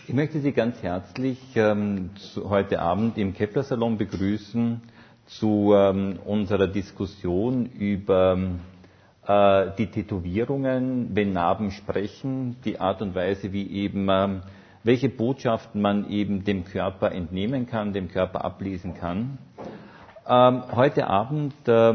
Ich möchte Sie ganz herzlich heute Abend im Kepler-Salon begrüßen zu unserer Diskussion über die Tätowierungen, wenn Narben sprechen, die Art und Weise, wie eben welche Botschaften man eben dem Körper entnehmen kann, dem Körper ablesen kann. Heute Abend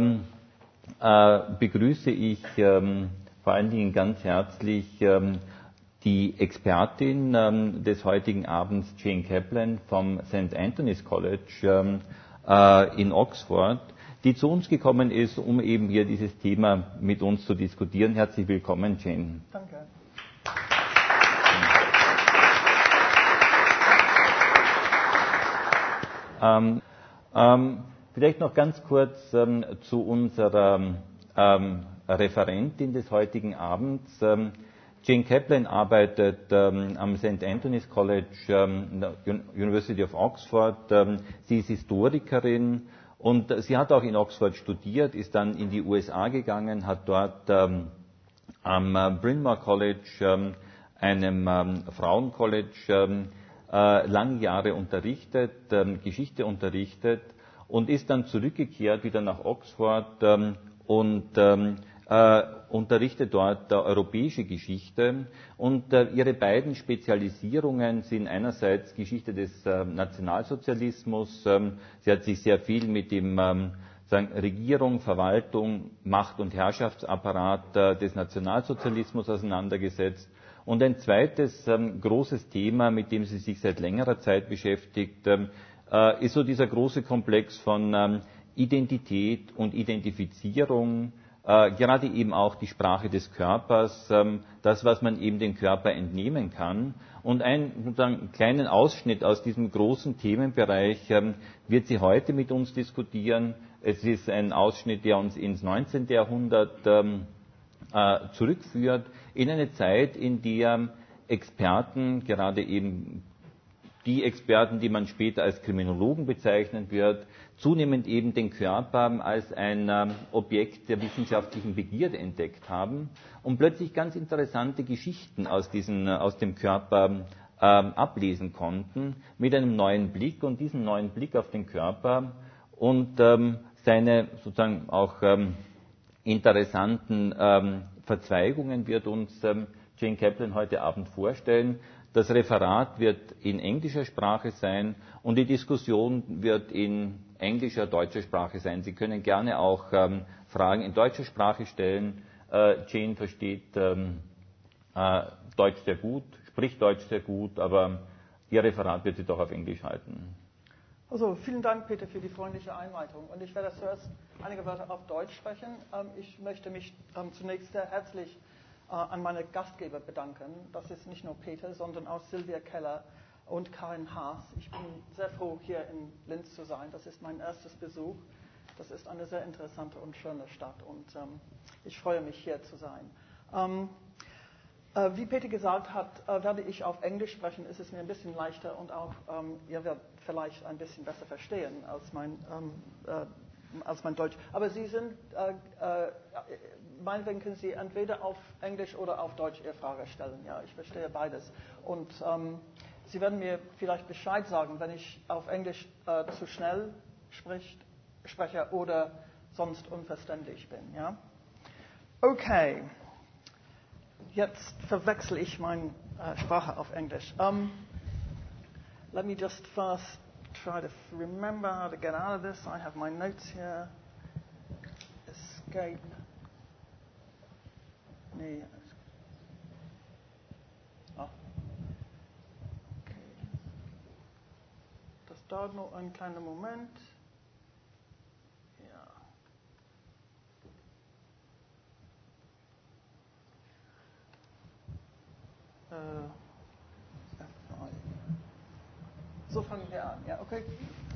begrüße ich vor allen Dingen ganz herzlich die Expertin des heutigen Abends, Jane Kaplan vom St. Anthony's College in Oxford, die zu uns gekommen ist, um eben hier dieses Thema mit uns zu diskutieren. Herzlich willkommen, Jane. Danke. Vielleicht noch ganz kurz zu unserer Referentin des heutigen Abends. Jane Kaplan arbeitet am St. Anthony's College, University of Oxford. Sie ist Historikerin und sie hat auch in Oxford studiert, ist dann in die USA gegangen, hat dort am Bryn Mawr College, einem Frauencollege, lange Jahre unterrichtet, Geschichte unterrichtet und ist dann zurückgekehrt wieder nach Oxford und unterrichtet dort europäische Geschichte. Und ihre beiden Spezialisierungen sind einerseits Geschichte des Nationalsozialismus. Sie hat sich sehr viel mit dem Regierung, Verwaltung, Macht- und Herrschaftsapparat des Nationalsozialismus auseinandergesetzt. Und ein zweites großes Thema, mit dem sie sich seit längerer Zeit beschäftigt, ist so dieser große Komplex von Identität und Identifizierung, gerade eben auch die Sprache des Körpers, das, was man eben dem Körper entnehmen kann. Und einen kleinen Ausschnitt aus diesem großen Themenbereich wird sie heute mit uns diskutieren. Es ist ein Ausschnitt, der uns ins 19. Jahrhundert zurückführt, in eine Zeit, in der Experten, gerade eben die Experten, die man später als Kriminologen bezeichnen wird, zunehmend eben den Körper als ein Objekt der wissenschaftlichen Begierde entdeckt haben und plötzlich ganz interessante Geschichten aus dem Körper ablesen konnten, mit einem neuen Blick. Und diesen neuen Blick auf den Körper und seine sozusagen auch interessanten Verzweigungen wird uns Jane Kaplan heute Abend vorstellen. Das Referat wird in englischer Sprache sein und die Diskussion wird in englischer, deutscher Sprache sein. Sie können gerne auch Fragen in deutscher Sprache stellen. Jane versteht Deutsch sehr gut, spricht Deutsch sehr gut, aber ihr Referat wird sie doch auf Englisch halten. Also vielen Dank, Peter, für die freundliche Einleitung. Und ich werde zuerst einige Wörter auf Deutsch sprechen. Ich möchte mich zunächst sehr herzlich an meine Gastgeber bedanken. Das ist nicht nur Peter, sondern auch Sylvia Keller und Karin Haas. Ich bin sehr froh, hier in Linz zu sein. Das ist mein erstes Besuch. Das ist eine sehr interessante und schöne Stadt und ich freue mich, hier zu sein. Wie Peter gesagt hat, werde ich auf Englisch sprechen. Es ist mir ein bisschen leichter und auch ihr werdet vielleicht ein bisschen besser verstehen als mein Deutsch. Aber Sie sind, meinetwegen können Sie entweder auf Englisch oder auf Deutsch Ihre Frage stellen. Ja, ich verstehe beides. Und Sie werden mir vielleicht Bescheid sagen, wenn ich auf Englisch zu schnell spreche oder sonst unverständlich bin. Ja? Okay. Jetzt verwechsel ich meine Sprache auf Englisch. Let me just first try to remember how to get out of this. I have my notes here. Escape. Nee. Ah. Okay. Das dauert noch einen kleinen Moment. Ja. So fangen wir an. Yeah, okay.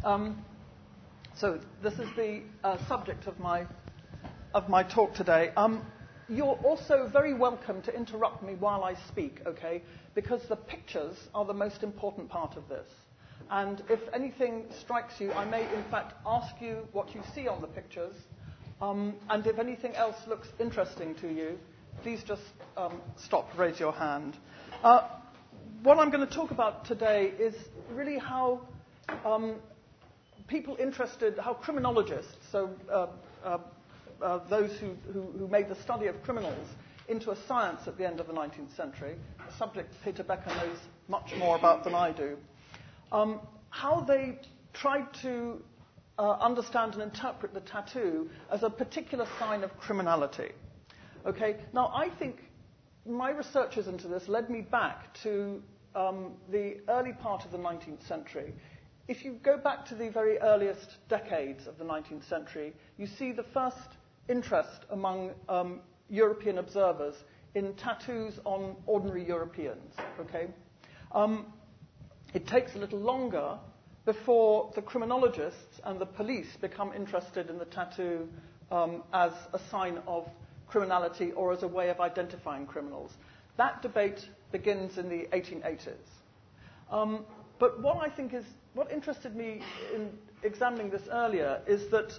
So this is the subject of my talk today. You're also very welcome to interrupt me while I speak, okay? Because the pictures are the most important part of this. And if anything strikes you, I may in fact ask you what you see on the pictures. And if anything else looks interesting to you, please just stop, raise your hand. what I'm going to talk about today is really how people interested, how criminologists, so those who made the study of criminals into a science at the end of the 19th century, a subject Peter Becker knows much more about than I do, how they tried to understand and interpret the tattoo as a particular sign of criminality. Okay, now I think my researches into this led me back to the early part of the 19th century. If you go back to the very earliest decades of the 19th century, you see the first interest among European observers in tattoos on ordinary Europeans. Okay, it takes a little longer before the criminologists and the police become interested in the tattoo as a sign of criminality or as a way of identifying criminals. That debate begins in the 1880s. But what interested me in examining this earlier is that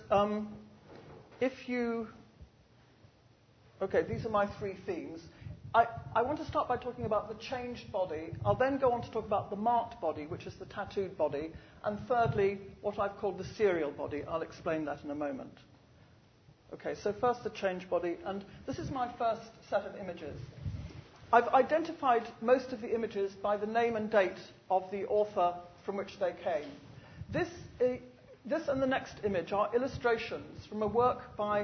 these are my three themes. I want to start by talking about the changed body. I'll then go on to talk about the marked body, which is the tattooed body. And thirdly, what I've called the serial body. I'll explain that in a moment. Okay, so first the changed body. And this is my first set of images. I've identified most of the images by the name and date of the author from which they came. This and the next image are illustrations from a work by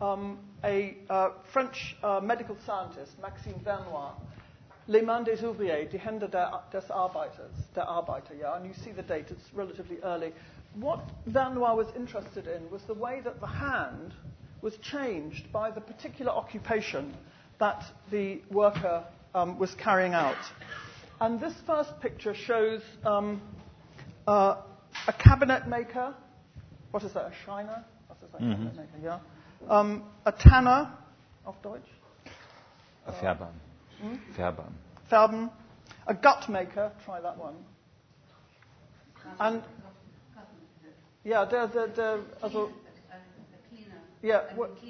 a French medical scientist, Maxime Vernois, Les Mains des Ouvriers, Die Hände des Arbeiters, der Arbeiter, yeah, and you see the date, it's relatively early. What Vernois was interested in was the way that the hand was changed by the particular occupation that the worker was carrying out. And this first picture shows a cabinet maker. What is that, a Schreiner? What is that, cabinet maker, yeah? A tanner, auf Deutsch? A Färber. Färben. A gut maker, try that one. And, yeah, also, yeah,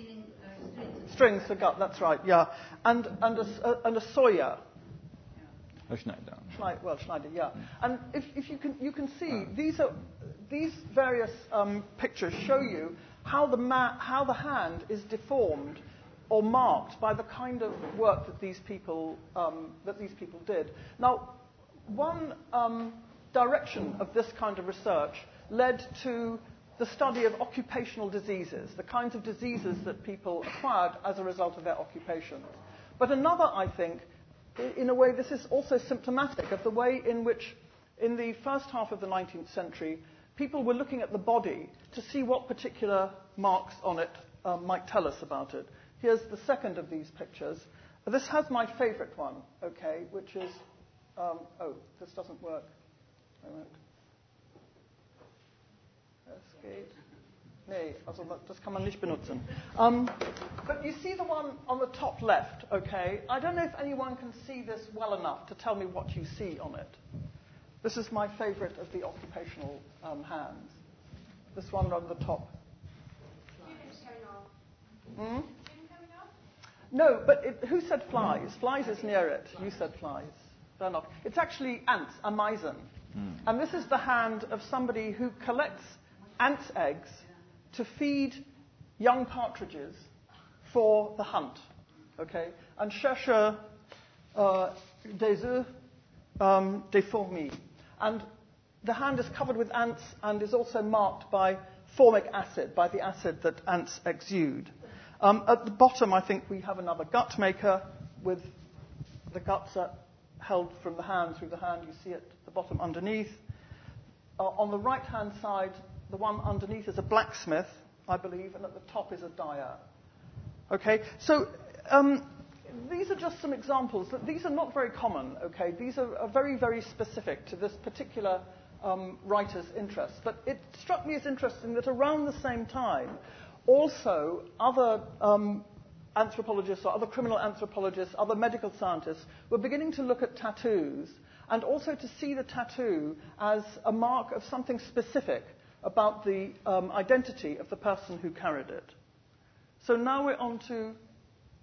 strings for gut, that's right, yeah. And a sawyer. A Schneider. Schneider, yeah. And if you can see, these various pictures show you how the hand is deformed or marked by the kind of work that these people did. Now, one direction of this kind of research led to the study of occupational diseases, the kinds of diseases that people acquired as a result of their occupations. But another, I think, in a way, this is also symptomatic of the way in which, in the first half of the 19th century, people were looking at the body to see what particular marks on it might tell us about it. Here's the second of these pictures. This has my favorite one, okay, which is... this doesn't work. Es geht. Nee, also das kann man nicht benutzen. But you see the one on the top left, okay? I don't know if anyone can see this well enough to tell me what you see on it. This is my favorite of the occupational hands. This one on the top. Hmm? No, but who said flies? Flies is near it. You said flies. They're not. It's actually ants, Ameisen. And this is the hand of somebody who collects ants' eggs to feed young partridges for the hunt. Okay? And chercheur des œufs des fourmis. And the hand is covered with ants and is also marked by formic acid, by the acid that ants exude. At the bottom, I think we have another gut maker with the guts held from the hand through the hand. You see it at the bottom underneath. On the right-hand side, the one underneath is a blacksmith, I believe, and at the top is a dyer. Okay, so these are just some examples. These are not very common, okay? These are very, very specific to this particular writer's interest. But it struck me as interesting that around the same time, also other anthropologists or other criminal anthropologists, other medical scientists were beginning to look at tattoos and also to see the tattoo as a mark of something specific about the identity of the person who carried it. So now we're on to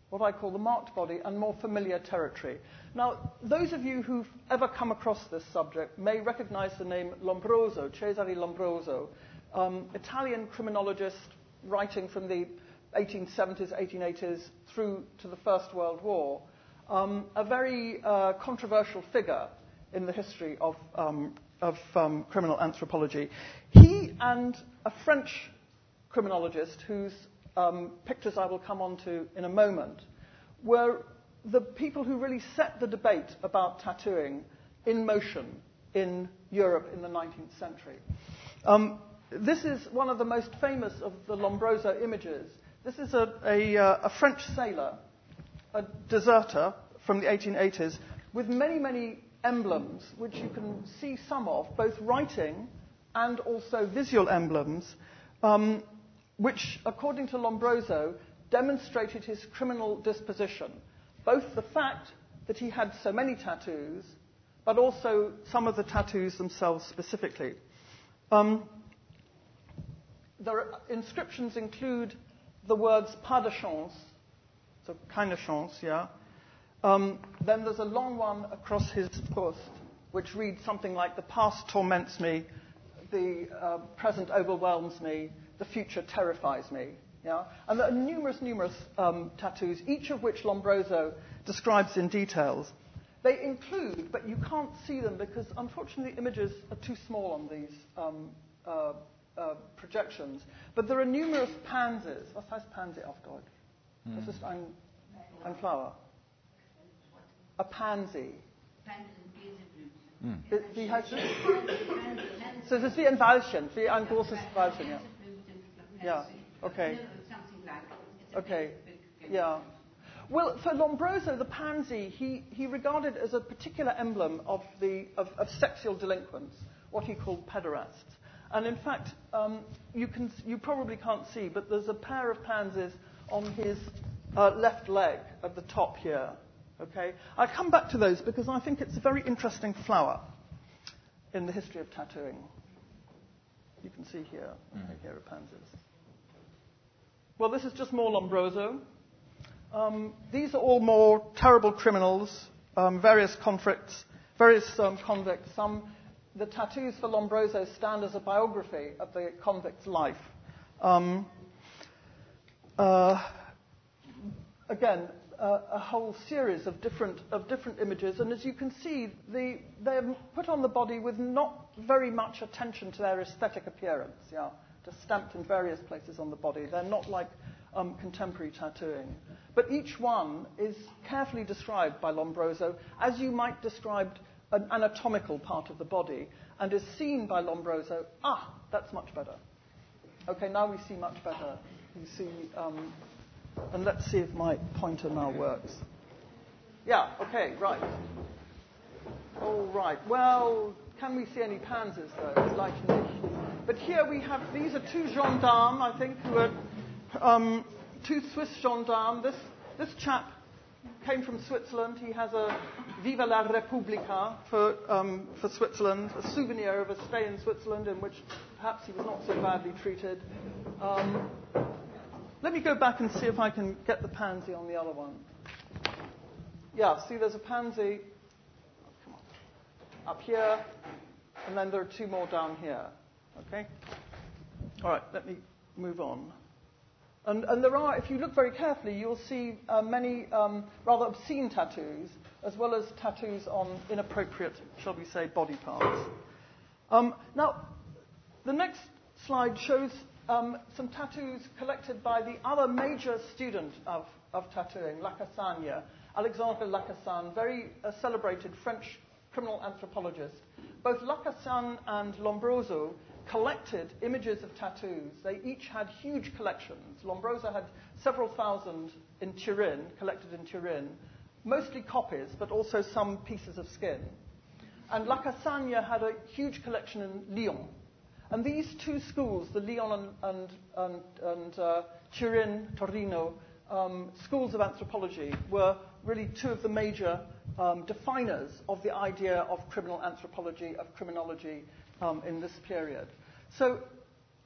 what I call the marked body, and more familiar territory. Now, those of you who've ever come across this subject may recognize the name Lombroso, Cesare Lombroso, Italian criminologist writing from the 1870s, 1880s through to the First World War, a very controversial figure in the history of criminal anthropology. He and a French criminologist whose pictures I will come on to in a moment were the people who really set the debate about tattooing in motion in Europe in the 19th century. This is one of the most famous of the Lombroso images. This is a French sailor, a deserter from the 1880s, with many, many emblems, which you can see some of, both writing and also visual emblems, which, according to Lombroso, demonstrated his criminal disposition. Both the fact that he had so many tattoos, but also some of the tattoos themselves specifically. The inscriptions include the words pas de chance, so keine chance, yeah. Then there's a long one across his bust, which reads something like, the past torments me, the present overwhelms me, the future terrifies me. Yeah? And there are numerous tattoos, each of which Lombroso describes in details. They include, but you can't see them because, unfortunately, images are too small on these projections. But there are numerous pansies. Was heißt Pansy auf Deutsch? Das ist ein Flower. A pansy. Wie heißt es? So, es ist wie ein Weilchen, wie ein großes Weilchen, ja. Yeah, okay. Okay, yeah. Well, for Lombroso, the pansy, he regarded as a particular emblem of sexual delinquents, what he called pederasts. And in fact, you probably can't see, but there's a pair of pansies on his left leg at the top here. Okay, I'll come back to those because I think it's a very interesting flower in the history of tattooing. You can see here, here are pansies. Well, this is just more Lombroso. These are all more terrible criminals, various convicts. The tattoos for Lombroso stand as a biography of the convict's life. Again, a whole series of different images, and as you can see, they're put on the body with not very much attention to their aesthetic appearance. Yeah, just stamped in various places on the body. They're not like contemporary tattooing, but each one is carefully described by Lombroso as you might describe an anatomical part of the body, and is seen by Lombroso. That's much better. Okay, now we see much better. You see. And let's see if my pointer now works. Yeah, okay, right. All right. Well, can we see any pansies, though? It's like nicht. But here we have, these are two gendarmes, I think, who are two Swiss gendarmes. This chap came from Switzerland. He has a Viva la Repubblica for Switzerland, a souvenir of a stay in Switzerland in which perhaps he was not so badly treated. Let me go back and see if I can get the pansy on the other one. Yeah, see, there's a pansy up here, and then there are two more down here. Okay? All right, let me move on. And there are, if you look very carefully, you'll see many rather obscene tattoos, as well as tattoos on inappropriate, shall we say, body parts. Now, the next slide shows some tattoos collected by the other major student of tattooing, Lacassagne, Alexandre Lacassagne, very celebrated French criminal anthropologist. Both Lacassagne and Lombroso collected images of tattoos. They each had huge collections. Lombroso had several thousand in Turin, collected in Turin, mostly copies, but also some pieces of skin. And Lacassagne had a huge collection in Lyon. And these two schools, the Lyon and Turin, Torino, schools of anthropology, were really two of the major definers of the idea of criminal anthropology, of criminology in this period. So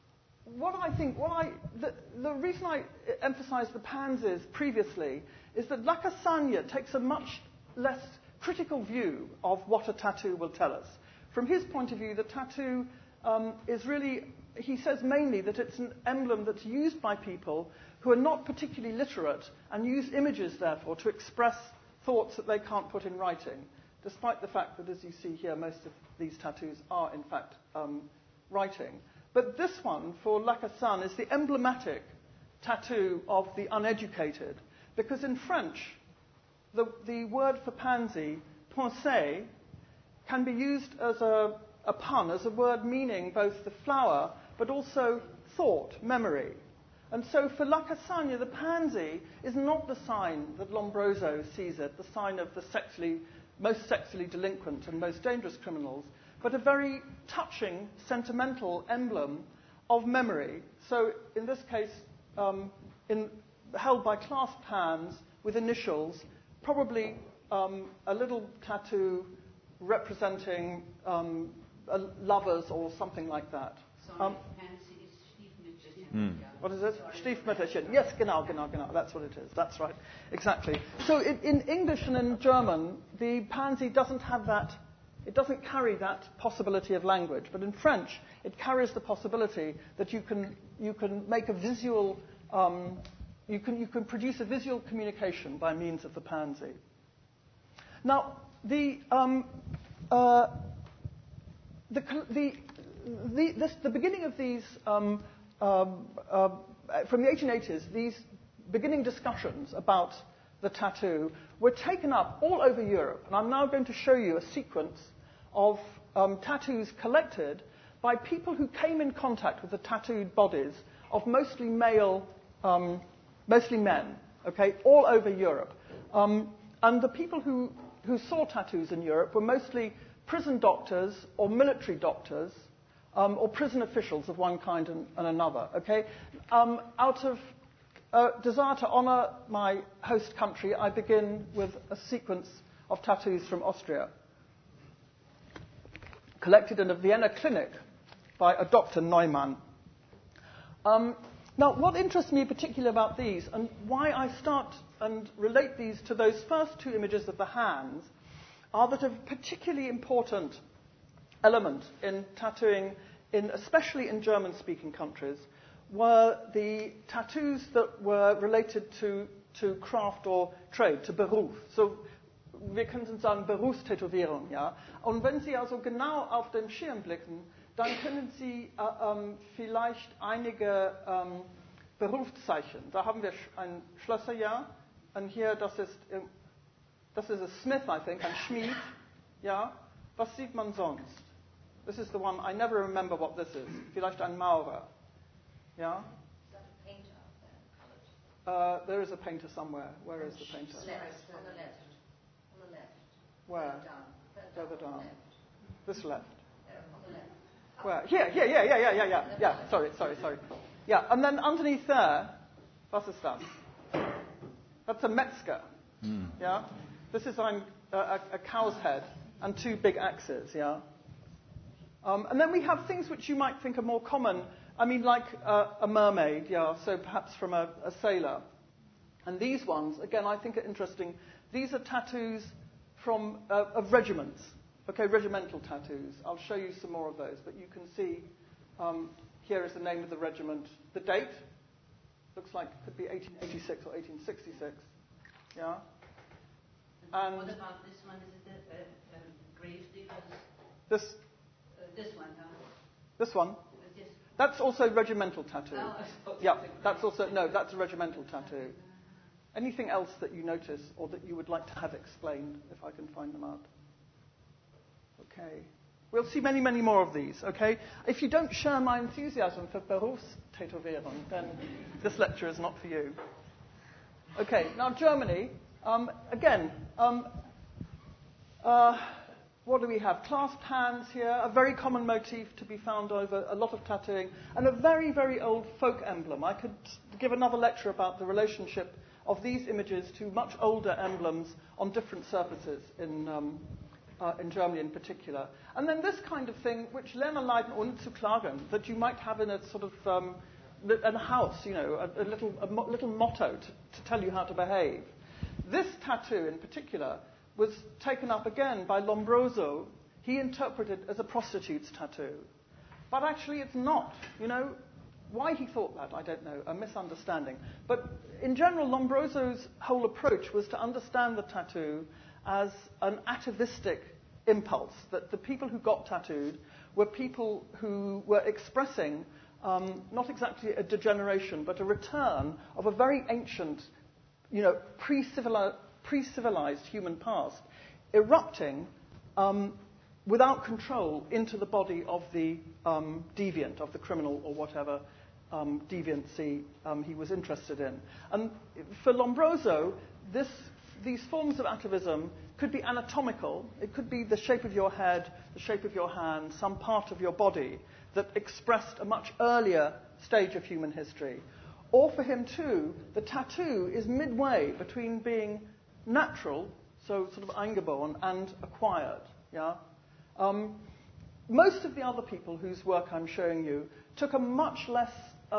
the reason I emphasized the pansies previously is that Lacassagne takes a much less critical view of what a tattoo will tell us. From his point of view, the tattoo is really, he says mainly that it's an emblem that's used by people who are not particularly literate and use images, therefore, to express thoughts that they can't put in writing, despite the fact that, as you see here, most of these tattoos are, in fact, writing. But this one, for Lacassagne, is the emblematic tattoo of the uneducated, because in French, the word for pansy, pensée, can be used as a pun, as a word meaning both the flower, but also thought, memory. And so for Lacassagne, the pansy is not the sign that Lombroso sees it, the sign of the most sexually delinquent and most dangerous criminals, but a very touching, sentimental emblem of memory. So in this case, held by clasped hands with initials, probably a little tattoo representing lovers or something like that. What is it? Stiefmütterchen. Yes, genau. That's what it is. That's right. Exactly. So in English and in German, the pansy doesn't have that. It doesn't carry that possibility of language. But in French, it carries the possibility that you can make a visual. You can produce a visual communication by means of the pansy. Now, the beginning of these. From the 1880s, these beginning discussions about the tattoo were taken up all over Europe. And I'm now going to show you a sequence of tattoos collected by people who came in contact with the tattooed bodies of mostly men, okay, all over Europe. And the people who saw tattoos in Europe were mostly prison doctors or military doctors, or prison officials of one kind and another, okay? Out of desire to honor my host country, I begin with a sequence of tattoos from Austria, collected in a Vienna clinic by a Dr. Neumann. Now, what interests me particularly about these, and why I start and relate these to those first two images of the hands, are that a particularly important element in tattooing, especially in German-speaking countries, were the tattoos that were related to craft or trade, to Beruf. So, wir können sagen Berufstätowierung, ja. Und wenn Sie also genau auf den Schirm blicken, dann können Sie vielleicht einige Berufszeichen. Da haben wir ein Schlosser, ja. Und hier, das ist a Smith, I think, ein Schmied, ja. Was sieht man sonst? This is the one, I never remember what this is. Vielleicht ein Maurer. Yeah? Is that a painter up there? There is a painter somewhere. Where is the painter? On the left. On the left. Where? Further down. Left. This left. On the left. Where? Here. Yeah. Sorry. Yeah, and then underneath there, was ist das? That's a Metzger. Yeah? This is a cow's head and two big axes, yeah? And then we have things which you might think are more common. I mean, like a mermaid, yeah, so perhaps from a sailor. And these ones, again, I think are interesting. These are tattoos of regiments, okay, regimental tattoos. I'll show you some more of those, but you can see here is the name of the regiment. The date looks like it could be 1886 or 1866, yeah. And what about this one? Is it grave diggers? This one, huh? This one? Yes. That's also regimental tattoo. Oh, yeah, that's a regimental tattoo. Anything else that you notice or that you would like to have explained, if I can find them out? Okay. We'll see many, many more of these, okay? If you don't share my enthusiasm for Berufstätowierung, then this lecture is not for you. Okay, now Germany. Again, what do we have? Clasped hands here, a very common motif to be found over a lot of tattooing, and a very, very old folk emblem. I could give another lecture about the relationship of these images to much older emblems on different surfaces in in Germany in particular. And then this kind of thing, which Lernen, leiden, ohne zu klagen, that you might have in a sort of in a house, you know, a little motto to tell you how to behave. This tattoo in particular was taken up again by Lombroso. He interpreted it as a prostitute's tattoo. But actually it's not, you know. Why he thought that, I don't know, a misunderstanding. But in general, Lombroso's whole approach was to understand the tattoo as an atavistic impulse, that the people who got tattooed were people who were expressing not exactly a degeneration, but a return of a very ancient, you know, pre-civilized human past, erupting without control into the body of the deviant, of the criminal or whatever deviancy he was interested in. And for Lombroso, these forms of atavism could be anatomical. It could be the shape of your head, the shape of your hand, some part of your body that expressed a much earlier stage of human history. Or for him too, the tattoo is midway between being natural, so sort of eingeboren, and acquired. Yeah. Most of the other people whose work I'm showing you took a much less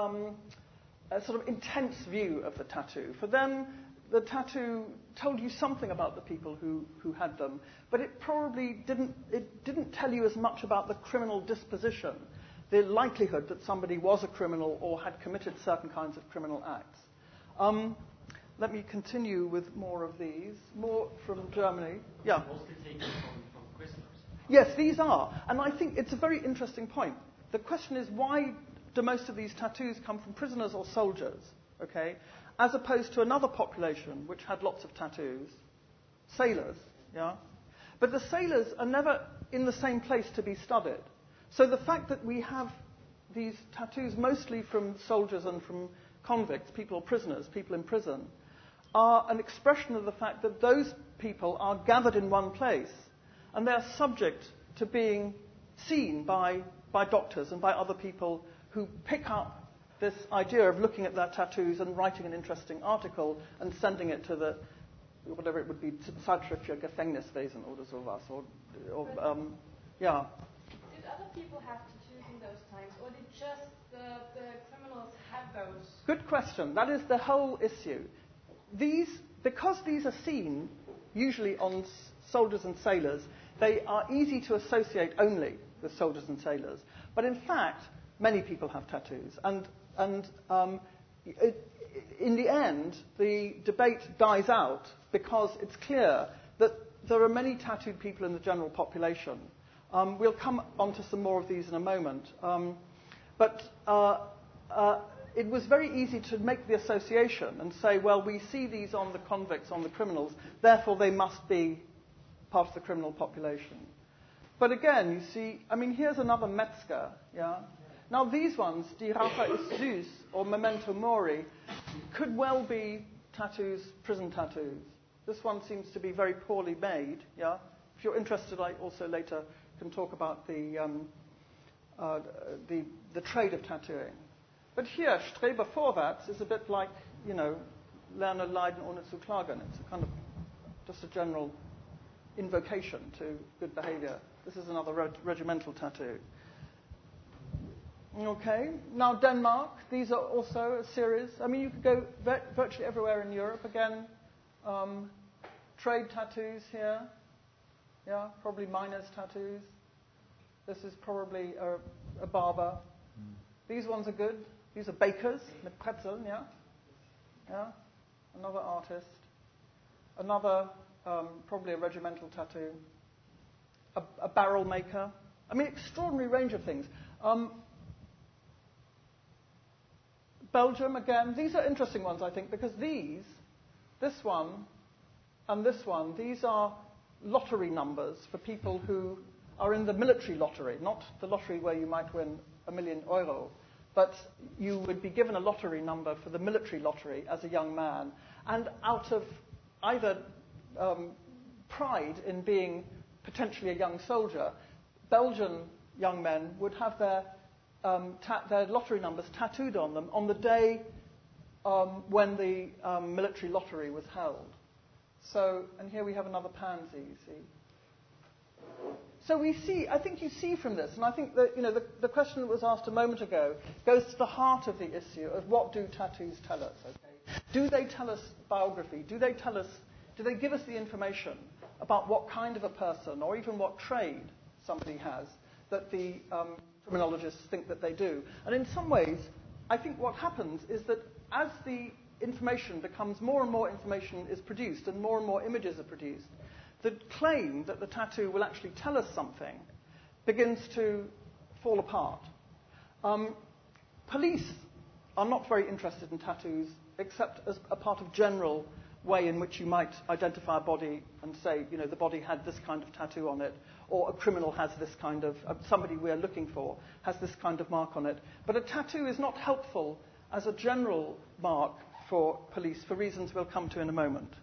a sort of intense view of the tattoo. For them, the tattoo told you something about the people who had them, but it probably didn't tell you as much about the criminal disposition, the likelihood that somebody was a criminal or had committed certain kinds of criminal acts. Let me continue with more of these. More from Germany. Yeah. Mostly taken from prisoners. Yes, these are. And I think it's a very interesting point. The question is, why do most of these tattoos come from prisoners or soldiers, okay, as opposed to another population which had lots of tattoos, sailors, yeah? But the sailors are never in the same place to be studied. So the fact that we have these tattoos mostly from soldiers and from convicts, people or prisoners, people in prison, are an expression of the fact that those people are gathered in one place and they are subject to being seen by doctors and by other people who pick up this idea of looking at their tattoos and writing an interesting article and sending it to the, whatever it would be, Zeitschrift für Gefängniswesen oder sowas. Yeah. Did other people have tattoos in those times, or did just the criminals have those? Good question. That is the whole issue. Because these are seen usually on soldiers and sailors, they are easy to associate only with soldiers and sailors. But in fact, many people have tattoos. And in the end, the debate dies out because it's clear that there are many tattooed people in the general population. We'll come on to some more of these in a moment. But it was very easy to make the association and say, well, we see these on the convicts, on the criminals, therefore they must be part of the criminal population. But again, you see, I mean, here's another Metzger, yeah? Now these ones, Die Rache ist süß or Memento Mori, could well be tattoos, prison tattoos. This one seems to be very poorly made, yeah? If you're interested, I also later can talk about the trade of tattooing. But here, Strebe vorwärts is a bit like, you know, Lernen, leiden, ohne zu klagen. It's a kind of just a general invocation to good behavior. This is another regimental tattoo. Okay, now Denmark. These are also a series. I mean, you could go virtually everywhere in Europe. Again, trade tattoos here. Yeah, probably miners' tattoos. This is probably a barber. These ones are good. These are bakers, mit Brezeln, yeah? Yeah, another artist. Another, probably a regimental tattoo. A barrel maker. I mean, extraordinary range of things. Belgium, again, these are interesting ones, I think, because this one, and this one, these are lottery numbers for people who are in the military lottery, not the lottery where you might win €1 million, but you would be given a lottery number for the military lottery as a young man. And out of either pride in being potentially a young soldier, Belgian young men would have their lottery numbers tattooed on them on the day when the military lottery was held. So, and here we have another pansy, you see. So we see, I think you see from this, and I think that, the question that was asked a moment ago goes to the heart of the issue of what do tattoos tell us, okay? Do they tell us biography? Do they give us the information about what kind of a person or even what trade somebody has that the criminologists think that they do? And in some ways, I think what happens is that as the information becomes more and more information is produced and more images are produced, the claim that the tattoo will actually tell us something begins to fall apart. Police are not very interested in tattoos except as a part of general way in which you might identify a body and say, the body had this kind of tattoo on it, or a criminal has this kind of, somebody we're looking for has this kind of mark on it. But a tattoo is not helpful as a general mark for police for reasons we'll come to in a moment.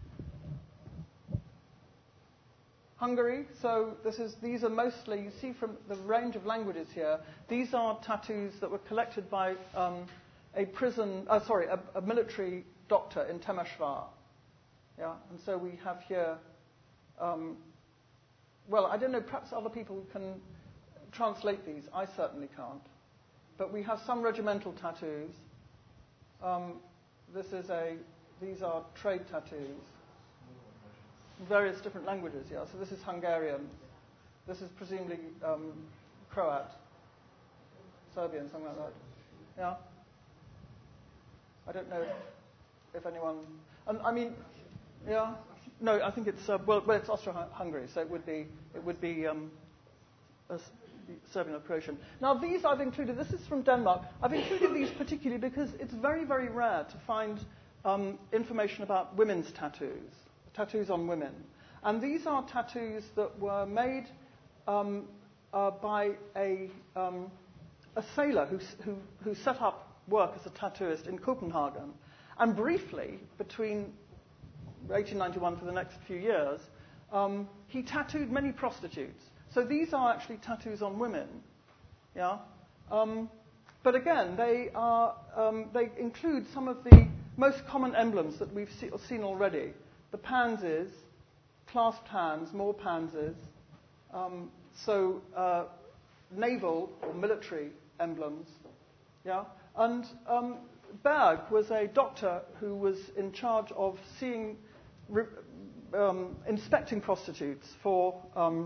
Hungary, so these are mostly, you see from the range of languages here, these are tattoos that were collected by a military doctor in Temesvar. Yeah, and so we have here, I don't know, perhaps other people can translate these. I certainly can't. But we have some regimental tattoos. These are trade tattoos. Various different languages, yeah. So this is Hungarian. This is presumably Croat, Serbian, something like that. Yeah. I don't know if anyone. And I mean, yeah. No, I think it's it's Austro-Hungary, so it would be Serbian or Croatian. Now these I've included. This is from Denmark. I've included these particularly because it's very, very rare to find information about women's tattoos on women. And these are tattoos that were made by a sailor who set up work as a tattooist in Copenhagen. And briefly, between 1891 for the next few years, he tattooed many prostitutes. So these are actually tattoos on women. Yeah. But again, they include some of the most common emblems that we've seen already. The pansies, clasped hands, more pansies. Naval or military emblems. Yeah. And Berg was a doctor who was in charge of inspecting prostitutes for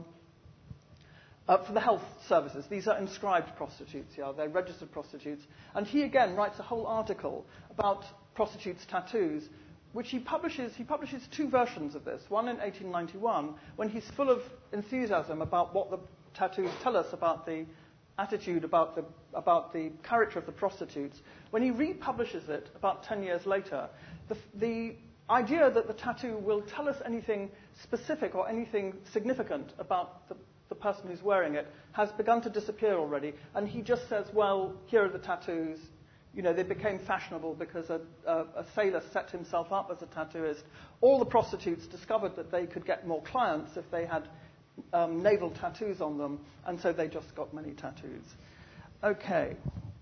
the health services. These are inscribed prostitutes, yeah, they're registered prostitutes. And he again writes a whole article about prostitutes' tattoos, which he publishes two versions of this. One in 1891, when he's full of enthusiasm about what the tattoos tell us about the attitude, about the character of the prostitutes. When he republishes it about 10 years later, the idea that the tattoo will tell us anything specific or anything significant about the person who's wearing it has begun to disappear already. And he just says, well, here are the tattoos. They became fashionable because a sailor set himself up as a tattooist. All the prostitutes discovered that they could get more clients if they had naval tattoos on them, and so they just got many tattoos. Okay.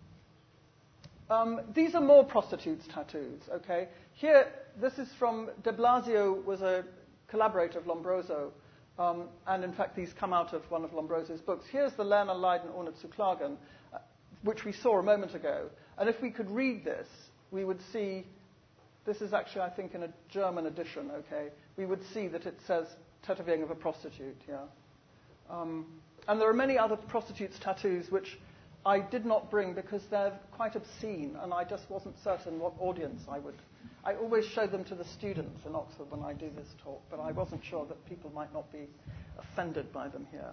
These are more prostitutes' tattoos, okay? Here, this is from de Blasio, was a collaborator of Lombroso, and in fact these come out of one of Lombroso's books. Here's the Lerner Leiden ohne zu klagen, which we saw a moment ago. And if we could read this, we would see, this is actually, I think, in a German edition, okay? We would see that it says Tätowierung of a prostitute, yeah. And there are many other prostitutes' tattoos which I did not bring because they're quite obscene, and I just wasn't certain what audience I would. I always show them to the students in Oxford when I do this talk, but I wasn't sure that people might not be offended by them here.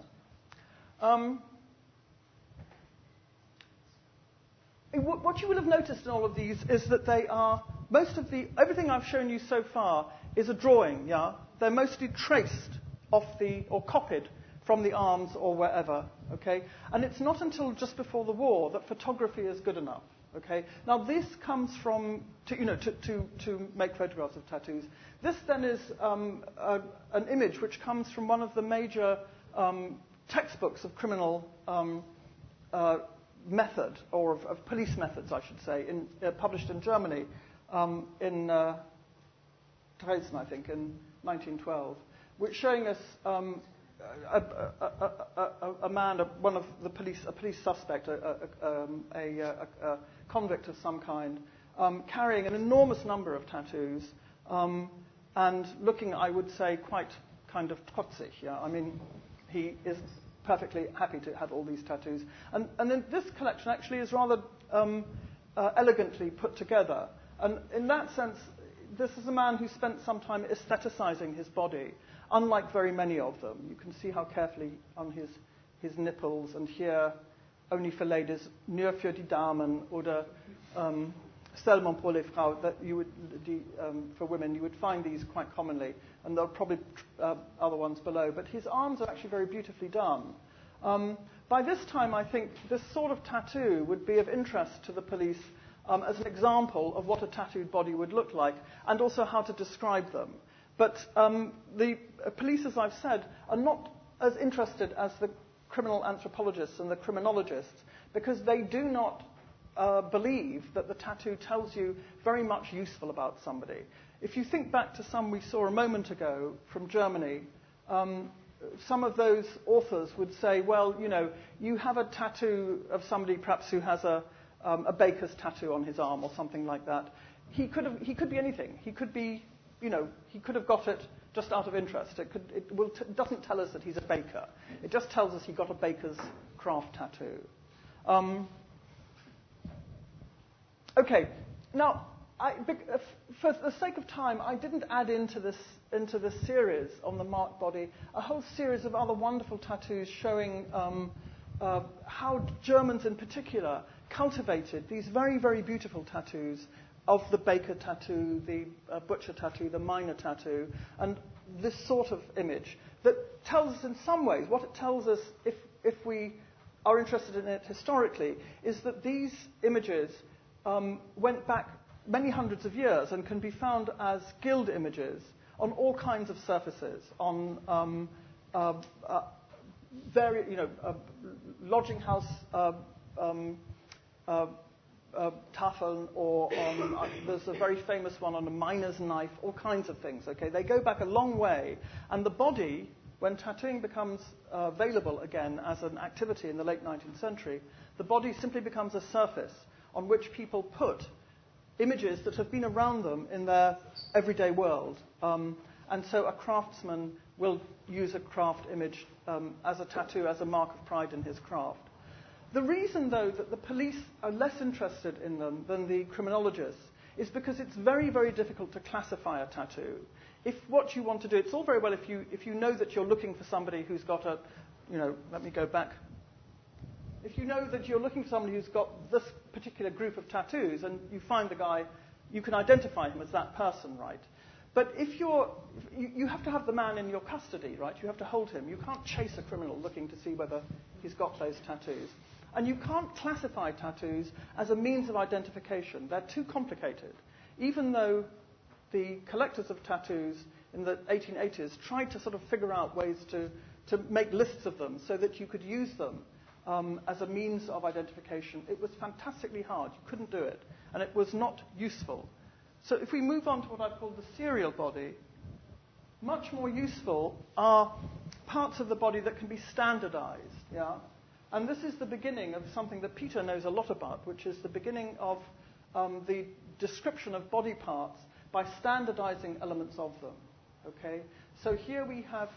What you will have noticed in all of these is that they are, everything I've shown you so far is a drawing, yeah? They're mostly traced or copied from the arms or wherever, okay? And it's not until just before the war that photography is good enough, okay? Now this comes from, to make photographs of tattoos. This then is an image which comes from one of the major textbooks of criminal method, or of police methods, I should say, published in Germany in Dresden, I think, in 1912, which showing us a man, one of the police, a police suspect, a convict of some kind, carrying an enormous number of tattoos, and looking, I would say, quite kind of trotzig. Yeah, I mean, he is perfectly happy to have all these tattoos, and then this collection actually is rather elegantly put together, and in that sense, this is a man who spent some time aestheticizing his body. Unlike very many of them, you can see how carefully on his nipples, and here only for ladies, nur für die Damen oder seulement pour les Frauen, that you would for women, you would find these quite commonly, and there are probably other ones below. But his arms are actually very beautifully done. By this time, I think this sort of tattoo would be of interest to the police as an example of what a tattooed body would look like, and also how to describe them. But the police, as I've said, are not as interested as the criminal anthropologists and the criminologists, because they do not believe that the tattoo tells you very much useful about somebody. If you think back to some we saw a moment ago from Germany, some of those authors would say, well, you know, you have a tattoo of somebody perhaps who has a baker's tattoo on his arm or something like that. He could be anything. He could be, you know, he could have got it just out of interest. It doesn't tell us that he's a baker. It just tells us he got a baker's craft tattoo. Okay, now, for the sake of time, I didn't add into this series on the marked body a whole series of other wonderful tattoos showing how Germans in particular cultivated these very, very beautiful tattoos of the baker tattoo, the butcher tattoo, the miner tattoo, and this sort of image that tells us in some ways, what it tells us if we are interested in it historically, is that these images went back many hundreds of years and can be found as guild images on all kinds of surfaces, on lodging house tafeln, or on, there's a very famous one on a miner's knife, all kinds of things. Okay, they go back a long way, and the body, when tattooing becomes available again as an activity in the late 19th century, the body simply becomes a surface on which people put images that have been around them in their everyday world. And so a craftsman will use a craft image as a tattoo, as a mark of pride in his craft. The reason, though, that the police are less interested in them than the criminologists is because it's very, very difficult to classify a tattoo. If what you want to do, it's all very well if you know that you're looking for somebody who's got a, let me go back. If you know that you're looking for somebody who's got this particular group of tattoos and you find the guy, you can identify him as that person, right? But if you have to have the man in your custody, right? You have to hold him. You can't chase a criminal looking to see whether he's got those tattoos. And you can't classify tattoos as a means of identification. They're too complicated. Even though the collectors of tattoos in the 1880s tried to sort of figure out ways to make lists of them so that you could use them as a means of identification, it was fantastically hard. You couldn't do it. And it was not useful. So if we move on to what I've called the serial body, much more useful are parts of the body that can be standardized. Yeah? And this is the beginning of something that Peter knows a lot about, which is the beginning of the description of body parts by standardizing elements of them. Okay? So here we have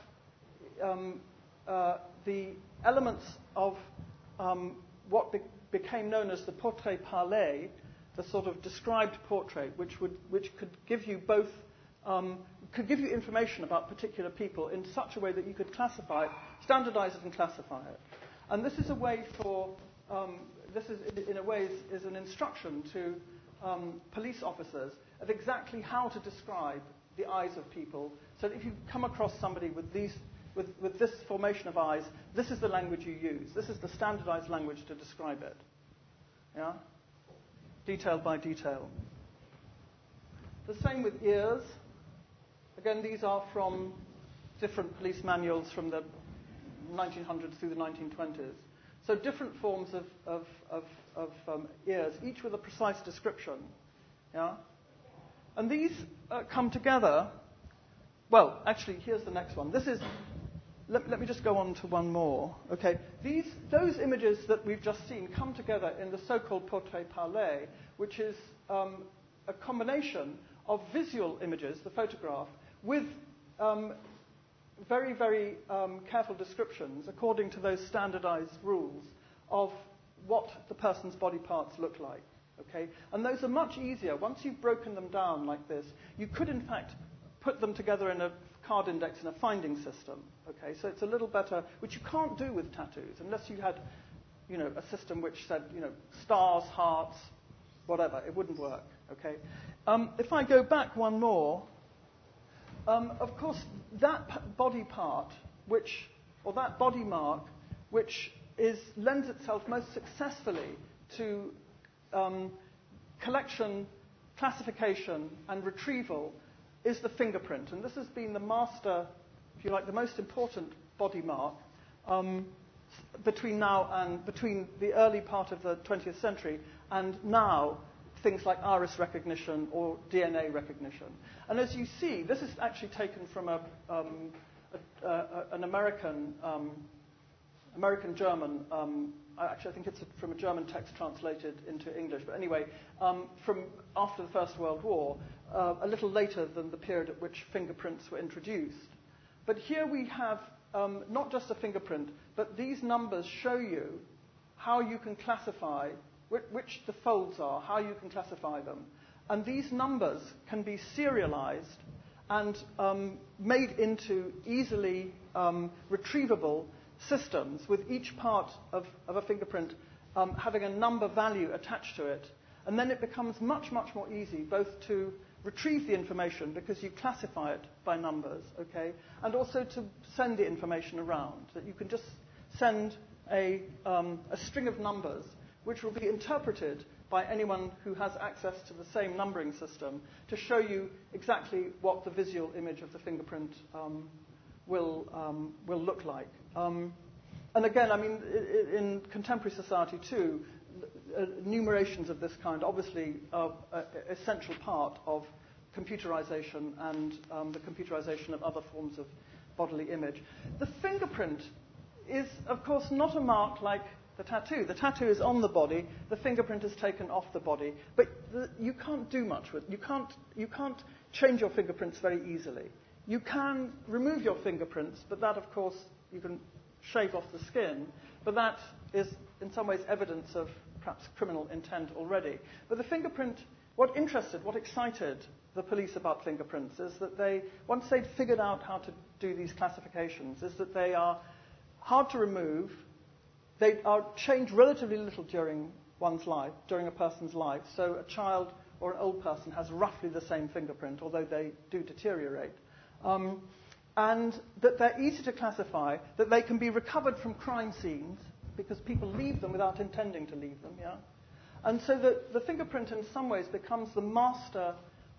the elements of what became known as the portrait parlé, the sort of described portrait, which could give you both could give you information about particular people in such a way that you could classify it, standardize it, and classify it. And this is a way for this is in a way is an instruction to police officers of exactly how to describe the eyes of people. So that if you come across somebody with these with this formation of eyes, this is the language you use. This is the standardized language to describe it. Yeah? Detail by detail. The same with ears. Again, these are from different police manuals from the 1900s through the 1920s. So different forms of ears, each with a precise description. Yeah? And these come together. Well, actually, here's the next one. This let me just go on to one more. Okay, those images that we've just seen come together in the so-called portrait parlé, which is a combination of visual images, the photograph, with very, very careful descriptions according to those standardized rules of what the person's body parts look like. Okay, and those are much easier. Once you've broken them down like this, you could in fact put them together in a card index in a finding system. Okay, so it's a little better, which you can't do with tattoos unless you had, a system which said, stars, hearts, whatever. It wouldn't work. Okay. If I go back one more, of course, that body part, that body mark, which lends itself most successfully to collection, classification, and retrieval, is the fingerprint. And this has been the master, if you like, the most important body mark between the early part of the 20th century and now things like iris recognition or DNA recognition. And as you see, this is actually taken from an American-German, actually I think it's from a German text translated into English, but anyway, from after the First World War, a little later than the period at which fingerprints were introduced. But here we have not just a fingerprint, but these numbers show you how you can classify which the folds are, how you can classify them. And these numbers can be serialized and made into easily retrievable systems with each part of a fingerprint having a number value attached to it. And then it becomes much, much more easy both to retrieve the information because you classify it by numbers, okay, and also to send the information around. That you can just send a string of numbers which will be interpreted by anyone who has access to the same numbering system to show you exactly what the visual image of the fingerprint will look like. And again, I mean, in contemporary society too, enumerations of this kind obviously are an essential part of computerization and the computerization of other forms of bodily image. The fingerprint is, of course, not a mark like the tattoo. The tattoo is on the body. The fingerprint is taken off the body. But you can't do much with it. You can't change your fingerprints very easily. You can remove your fingerprints, but that, of course, you can shave off the skin. But that is, in some ways, evidence of perhaps criminal intent already. But the fingerprint, what excited the police about fingerprints is that once they'd figured out how to do these classifications, is that they are hard to remove. They are changed relatively little during a person's life. So a child or an old person has roughly the same fingerprint, although they do deteriorate. And that they're easy to classify, that they can be recovered from crime scenes, because people leave them without intending to leave them, yeah? And so the fingerprint in some ways becomes the master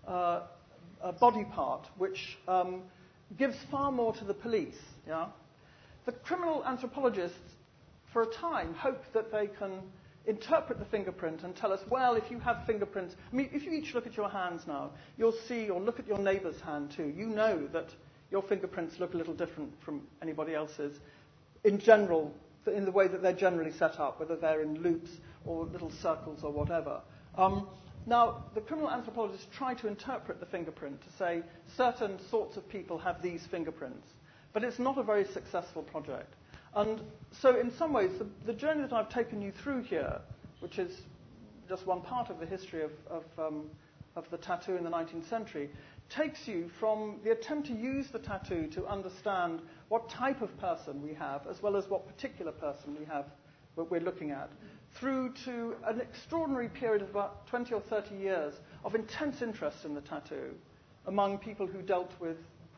body part, which gives far more to the police, yeah? The criminal anthropologists, for a time, hope that they can interpret the fingerprint and tell us, well, if you have fingerprints, I mean, if you each look at your hands now, you'll see, or look at your neighbour's hand too, you know that your fingerprints look a little different from anybody else's in general, in the way that they're generally set up, whether they're in loops or little circles or whatever. Now, the criminal anthropologists try to interpret the fingerprint to say certain sorts of people have these fingerprints, but it's not a very successful project. And so in some ways, the journey that I've taken you through here, which is just one part of the history of the tattoo in the 19th century, takes you from the attempt to use the tattoo to understand what type of person we have, as well as what particular person we have, what we're looking at, through to an extraordinary period of about 20 or 30 years of intense interest in the tattoo among people who dealt with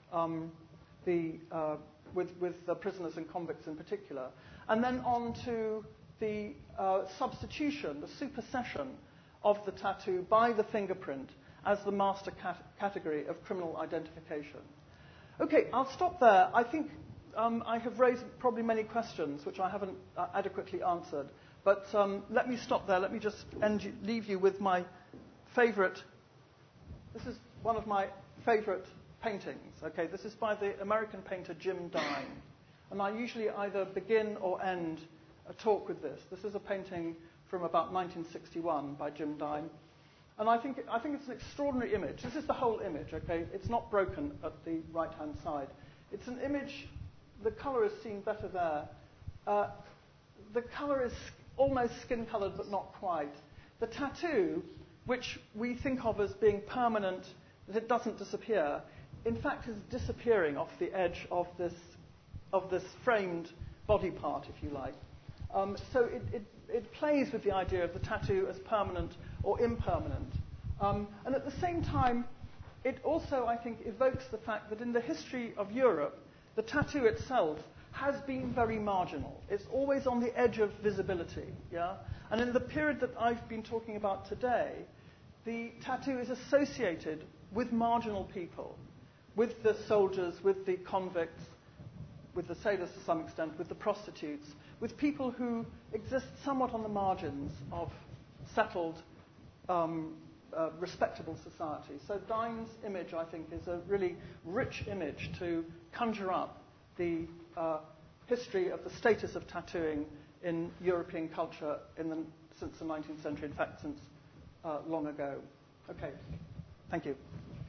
the prisoners and convicts in particular, and then on to the substitution, the supersession of the tattoo by the fingerprint as the master category of criminal identification. Okay, I'll stop there. I think I have raised probably many questions which I haven't adequately answered, but let me stop there. Let me just leave you with my favourite. This is one of my favourite paintings. Okay, this is by the American painter Jim Dine. And I usually either begin or end a talk with this. This is a painting from about 1961 by Jim Dine. And I think it's an extraordinary image. This is the whole image, okay? It's not broken at the right-hand side. It's an image, the colour is seen better there. The colour is almost skin-coloured, but not quite. The tattoo, which we think of as being permanent, that it doesn't disappear, in fact is disappearing off the edge of this framed body part, if you like. So it plays with the idea of the tattoo as permanent or impermanent. And at the same time, it also, I think, evokes the fact that in the history of Europe, the tattoo itself has been very marginal. It's always on the edge of visibility, yeah? And in the period that I've been talking about today, the tattoo is associated with marginal people, with the soldiers, with the convicts, with the sailors to some extent, with the prostitutes, with people who exist somewhat on the margins of settled, respectable society. So Dine's image, I think, is a really rich image to conjure up the history of the status of tattooing in European culture since the 19th century, in fact, since long ago. Okay, thank you.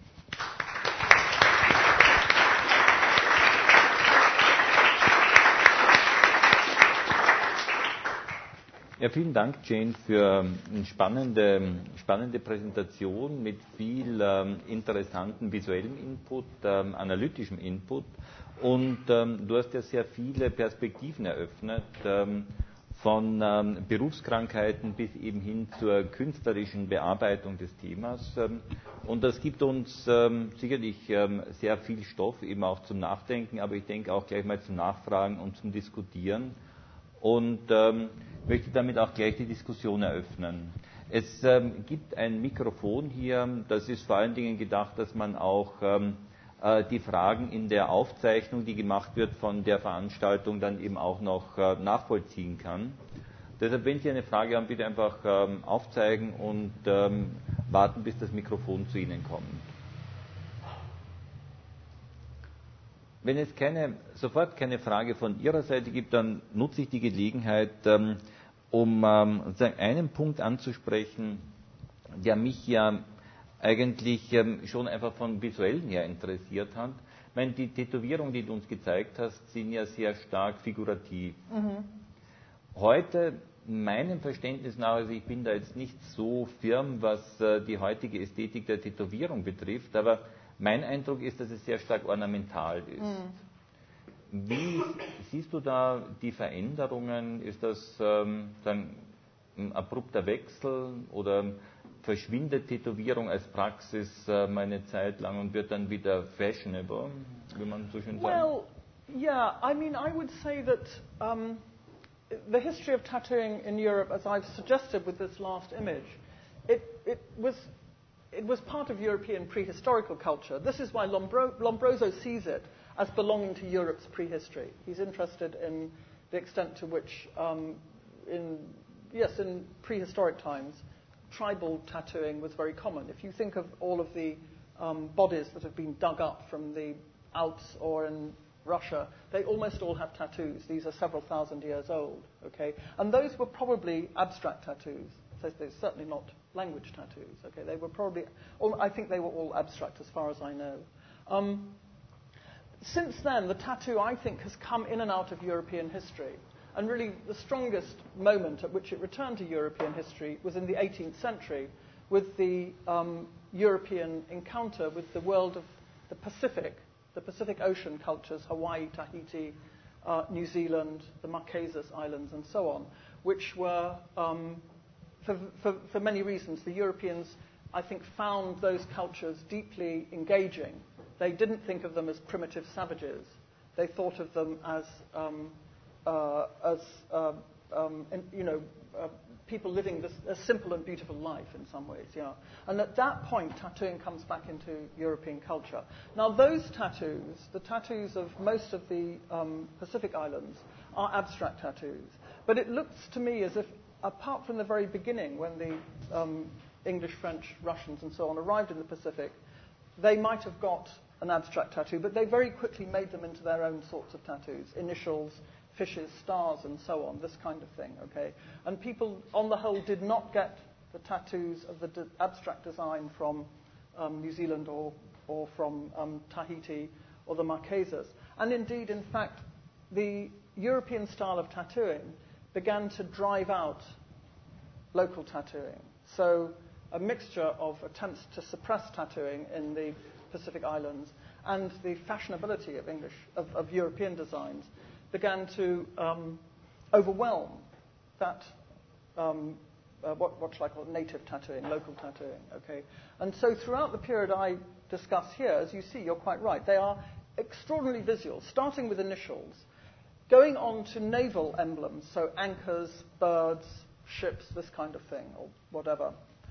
Ja, vielen Dank, Jane, für eine spannende Präsentation mit viel interessanten visuellem Input, analytischem Input. Und du hast ja sehr viele Perspektiven eröffnet, von Berufskrankheiten bis eben hin zur künstlerischen Bearbeitung des Themas. Und das gibt uns sicherlich sehr viel Stoff eben auch zum Nachdenken, aber ich denke auch gleich mal zum Nachfragen und zum Diskutieren. Und möchte damit auch gleich die Diskussion eröffnen. Es gibt ein Mikrofon hier, das ist vor allen Dingen gedacht, dass man auch die Fragen in der Aufzeichnung, die gemacht wird von der Veranstaltung, dann eben auch noch nachvollziehen kann. Deshalb, wenn Sie eine Frage haben, bitte einfach aufzeigen und warten, bis das Mikrofon zu Ihnen kommt. Wenn es sofort keine Frage von Ihrer Seite gibt, dann nutze ich die Gelegenheit, um einen Punkt anzusprechen, der mich ja eigentlich schon einfach von Visuellen her interessiert hat. Ich meine, die Tätowierungen, die du uns gezeigt hast, sind ja sehr stark figurativ. Mhm. Heute, meinem Verständnis nach, also ich bin da jetzt nicht so firm, was die heutige Ästhetik der Tätowierung betrifft, aber mein Eindruck ist, dass es sehr stark ornamental ist. Mhm. Wie siehst du da die Veränderungen? Ist das ein abrupter Wechsel oder verschwindet Tätowierung als Praxis mal eine Zeit lang und wird dann wieder fashionable, wie man so schön sagt? Well, yeah, I mean, I would say that the history of tattooing in Europe, as I've suggested with this last image, it was part of European prehistorical culture. This is why Lombroso sees it as belonging to Europe's prehistory. He's interested in the extent to which, in prehistoric times, tribal tattooing was very common. If you think of all of the bodies that have been dug up from the Alps or in Russia, they almost all have tattoos. These are several thousand years old, okay? And those were probably abstract tattoos. So they're certainly not language tattoos, okay? They were probably, I think they were all abstract as far as I know. Since then, the tattoo, I think, has come in and out of European history. And really, the strongest moment at which it returned to European history was in the 18th century with the European encounter with the world of the Pacific Ocean cultures, Hawaii, Tahiti, New Zealand, the Marquesas Islands, and so on, which were, for many reasons, the Europeans, I think, found those cultures deeply engaging. They didn't think of them as primitive savages. They thought of them as people living a simple and beautiful life in some ways, yeah. And at that point, tattooing comes back into European culture. Now, those tattoos, the tattoos of most of the Pacific Islands, are abstract tattoos. But it looks to me as if, apart from the very beginning, when the English, French, Russians, and so on arrived in the Pacific, they might have got an abstract tattoo, but they very quickly made them into their own sorts of tattoos, initials, fishes, stars, and so on, this kind of thing, okay? And people, on the whole, did not get the tattoos of the abstract design from New Zealand or from Tahiti or the Marquesas. And indeed, in fact, the European style of tattooing began to drive out local tattooing. So a mixture of attempts to suppress tattooing in the Pacific Islands and the fashionability of European designs began to overwhelm that, what shall I call it, native tattooing, local tattooing, okay? And so throughout the period I discuss here, as you see, you're quite right, they are extraordinarily visual, starting with initials, going on to naval emblems, so anchors, birds, ships, this kind of thing, or whatever.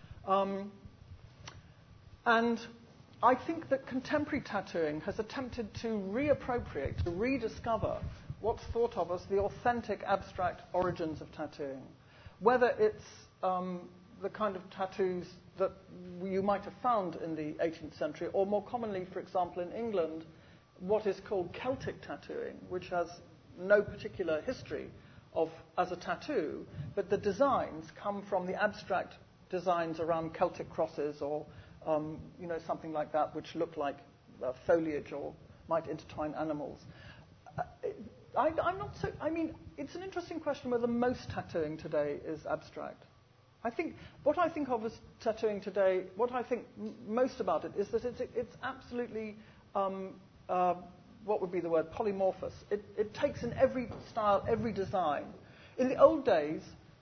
And I think that contemporary tattooing has attempted to reappropriate, to rediscover what's thought of as the authentic abstract origins of tattooing. Whether it's the kind of tattoos that you might have found in the 18th century, or more commonly, for example, in England, what is called Celtic tattooing, which has no particular history as a tattoo, but the designs come from the abstract designs around Celtic crosses or something like that, which look like foliage or might intertwine animals. It's an interesting question whether most tattooing today is abstract. What I think of as tattooing today, what I think most about it is that it's absolutely, what would be the word, polymorphous. It takes in every style, every design. In the old days,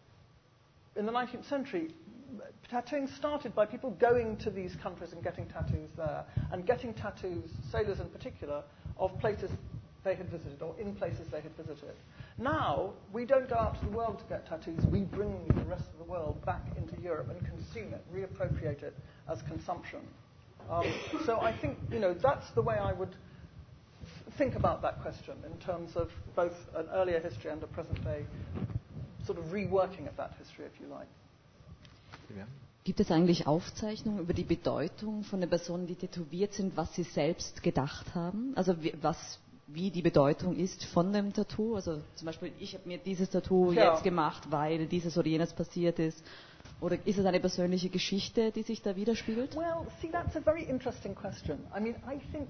in the 19th century, tattooing started by people going to these countries and getting tattoos there, and getting tattoos, sailors in particular, of places they had visited, or in places they had visited. Now, we don't go out to the world to get tattoos, we bring the rest of the world back into Europe and consume it, reappropriate it as consumption. So I think, that's the way I would think about that question in terms of both an earlier history and a present day sort of reworking of that history, if you like. Gibt es eigentlich Aufzeichnungen über die Bedeutung von den Personen, die tätowiert sind, was sie selbst gedacht haben? Also wie die Bedeutung ist von dem Tattoo? Also zum Beispiel, ich habe mir dieses Tattoo jetzt gemacht, weil dieses oder jenes passiert ist. Oder ist es eine persönliche Geschichte, die sich da widerspiegelt? Well, see, that's a very interesting question. I mean, I think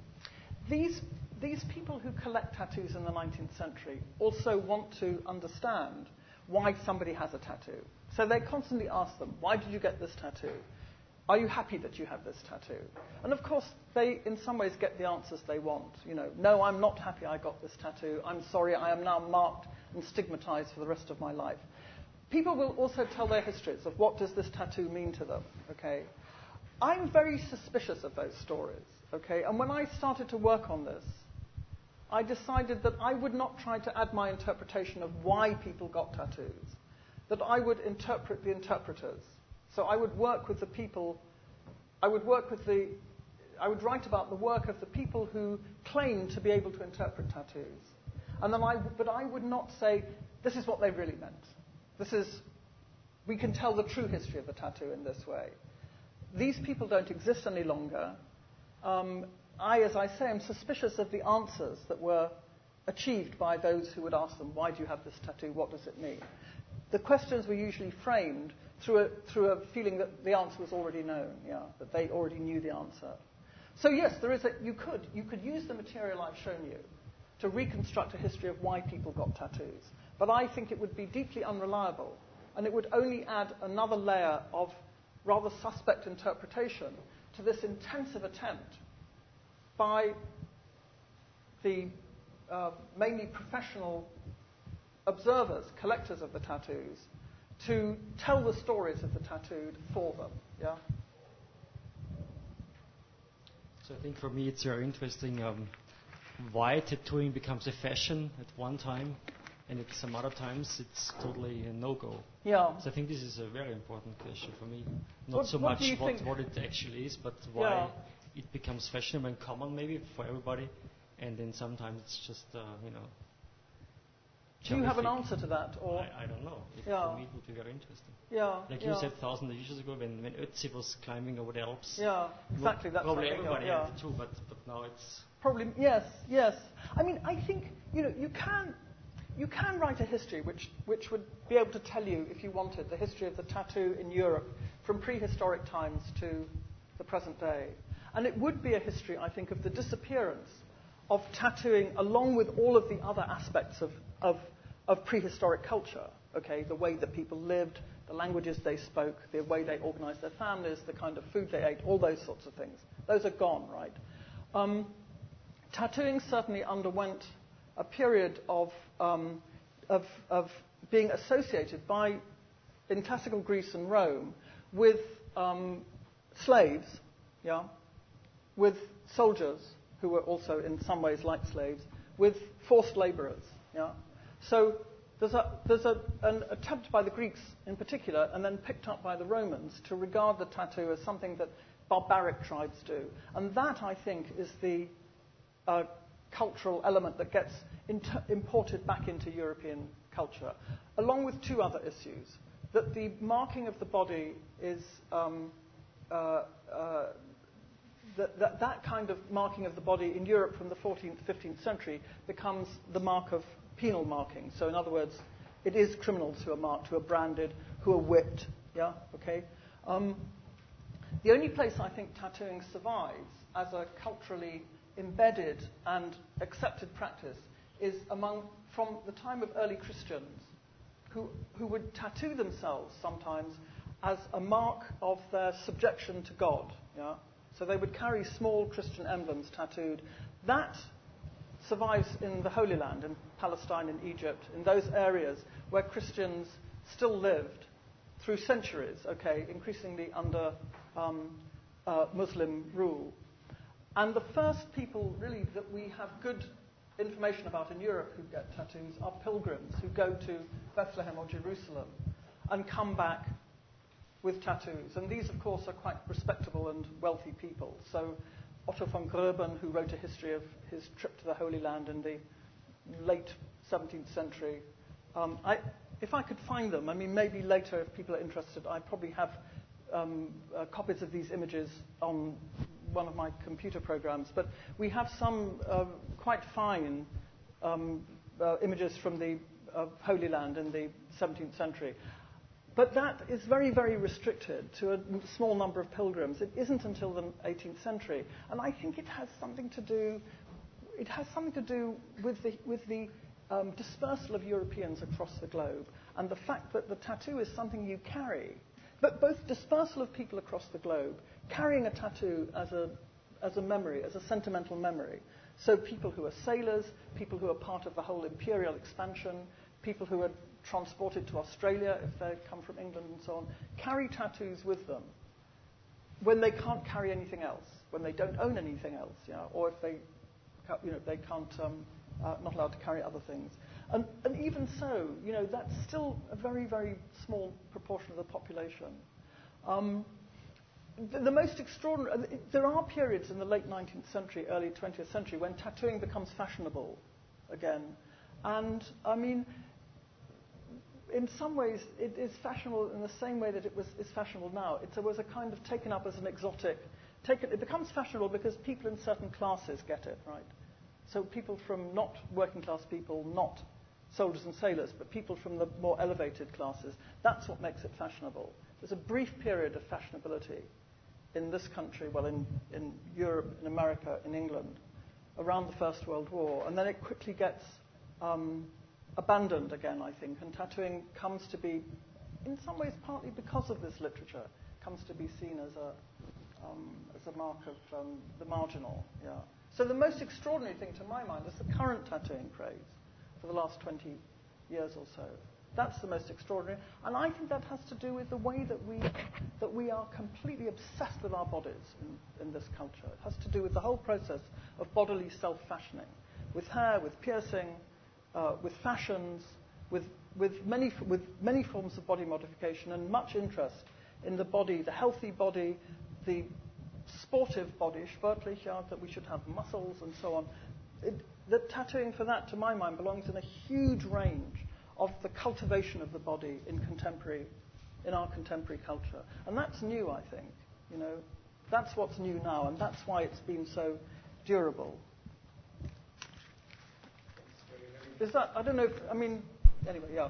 these people who collect tattoos in the 19th century also want to understand why somebody has a tattoo. So they constantly ask them, why did you get this tattoo? Are you happy that you have this tattoo? And of course, they in some ways get the answers they want. No, I'm not happy I got this tattoo. I'm sorry, I am now marked and stigmatized for the rest of my life. People will also tell their histories of what does this tattoo mean to them, okay? I'm very suspicious of those stories, okay? And when I started to work on this, I decided that I would not try to add my interpretation of why people got tattoos, that I would interpret the interpreters. So I would work with the people, I would write about the work of the people who claimed to be able to interpret tattoos. And then but I would not say, this is what they really meant. We can tell the true history of the tattoo in this way. These people don't exist any longer. As I say, am suspicious of the answers that were achieved by those who would ask them, why do you have this tattoo, what does it mean? The questions were usually framed through a feeling that the answer was already known, that they already knew the answer. So yes, you could use the material I've shown you to reconstruct a history of why people got tattoos. But I think it would be deeply unreliable, and it would only add another layer of rather suspect interpretation to this intensive attempt by the mainly professional observers, collectors of the tattoos, to tell the stories of the tattooed for them. Yeah. So I think for me it's very interesting why tattooing becomes a fashion at one time, and at some other times it's totally a no-go. Yeah. So I think this is a very important question for me. Not so much what it actually is, but why it becomes fashionable and common maybe for everybody, and then sometimes it's just Do you have an answer to that? Or I don't know. For me, it would be very interesting. Yeah. Like you said 1,000 years ago, when Ötzi was climbing over the Alps. Yeah, exactly. That's probably everybody had it too, but now it's probably yes. I mean, I think you can write a history which would be able to tell you, if you wanted, the history of the tattoo in Europe from prehistoric times to the present day, and it would be a history, I think, of the disappearance of tattooing, along with all of the other aspects of prehistoric culture. Okay, the way that people lived, the languages they spoke, the way they organized their families, the kind of food they ate, all those sorts of things. Those are gone, right? Tattooing certainly underwent a period of being associated in classical Greece and Rome with slaves, with soldiers who were also in some ways like slaves, with forced laborers. So there's an attempt by the Greeks in particular, and then picked up by the Romans, to regard the tattoo as something that barbaric tribes do. And that, I think, is the cultural element that gets imported back into European culture, along with two other issues. That the marking of the body is that kind of marking of the body in Europe from the 14th, 15th century becomes the mark of penal marking. So in other words, it is criminals who are marked, who are branded, who are whipped. Yeah, okay. The only place I think tattooing survives as a culturally embedded and accepted practice is from the time of early Christians, who would tattoo themselves sometimes as a mark of their subjection to God. Yeah. So they would carry small Christian emblems tattooed. That survives in the Holy Land, in Palestine, in Egypt, in those areas where Christians still lived through centuries, increasingly under Muslim rule. And the first people, really, that we have good information about in Europe who get tattoos are pilgrims who go to Bethlehem or Jerusalem and come back with tattoos. And these, of course, are quite respectable and wealthy people. So Otto von Gröben, who wrote a history of his trip to the Holy Land in the late 17th century. If I could find them, I mean, maybe later, if people are interested, I probably have copies of these images on one of my computer programs. But we have some quite fine images from the Holy Land in the 17th century. But that is very, very restricted to a small number of pilgrims. It isn't until the 18th century. And I think it has something to do with the dispersal of Europeans across the globe, and the fact that the tattoo is something you carry. But both dispersal of people across the globe, carrying a tattoo as a memory, as a sentimental memory. So people who are sailors, people who are part of the whole imperial expansion, people who are transported to Australia if they come from England and so on, carry tattoos with them when they can't carry anything else, when they don't own anything else, or if they can't, not allowed to carry other things. And even so, that's still a very, very small proportion of the population. The most extraordinary, there are periods in the late 19th century, early 20th century when tattooing becomes fashionable again. And I mean, in some ways, it is fashionable in the same way that is fashionable now. It was a kind of taken up as an exotic. It becomes fashionable because people in certain classes get it, right? So people from not working class people, not soldiers and sailors, but people from the more elevated classes, that's what makes it fashionable. There's a brief period of fashionability in this country, well, in Europe, in America, in England, around the First World War, and then it quickly gets abandoned again, I think, and tattooing comes to be, in some ways, partly because of this literature, comes to be seen as a mark of the marginal. Yeah. So the most extraordinary thing, to my mind, is the current tattooing craze for the last 20 years or so. That's the most extraordinary, and I think that has to do with the way that we are completely obsessed with our bodies in this culture. It has to do with the whole process of bodily self-fashioning, with hair, with piercing, with fashions, with many forms of body modification, and much interest in the body, the healthy body, the sportive body, sportlich, that we should have muscles and so on. that tattooing for that, to my mind, belongs in a huge range of the cultivation of the body in our contemporary culture. And that's new, I think. You know, that's what's new now, and that's why it's been so durable. Is that, I don't know, anyway, yeah.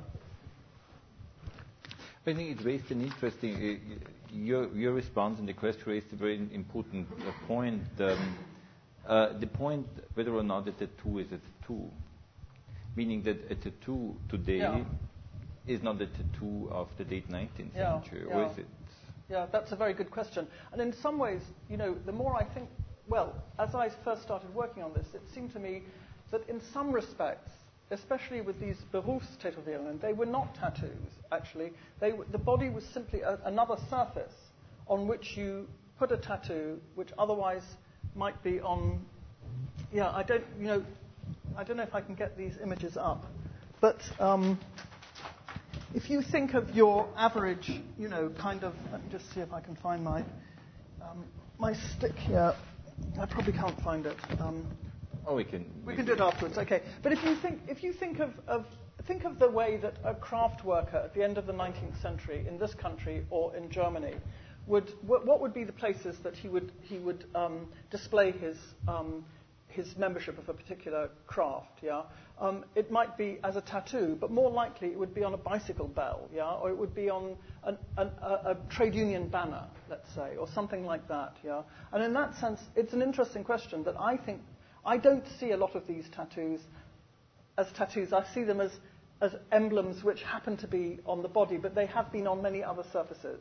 I think it raised an interesting, your response and the question raised a very important point. The point whether or not a tattoo is a tattoo, meaning that a tattoo today is not a tattoo of the late 19th century, or is it? Yeah, that's a very good question. And in some ways, you know, the more I think, well, as I first started working on this, it seemed to me that in some respects, especially with these Berufstätowierungen, they were not tattoos, actually. The body was simply another surface on which you put a tattoo, which otherwise might be on... Yeah, I don't know if I can get these images up. But if you think of your average, you know, kind of... Let me just see if I can find my stick here. I probably can't find it. We can do it afterwards. Okay, but if you think of the way that a craft worker at the end of the 19th century in this country or in Germany what would be the places that he would display his membership of a particular craft? Yeah, it might be as a tattoo, but more likely it would be on a bicycle bell, yeah, or it would be on a trade union banner, let's say, or something like that. Yeah, and in that sense, it's an interesting question that I think. I don't see a lot of these tattoos as tattoos. I see them as emblems which happen to be on the body, but they have been on many other surfaces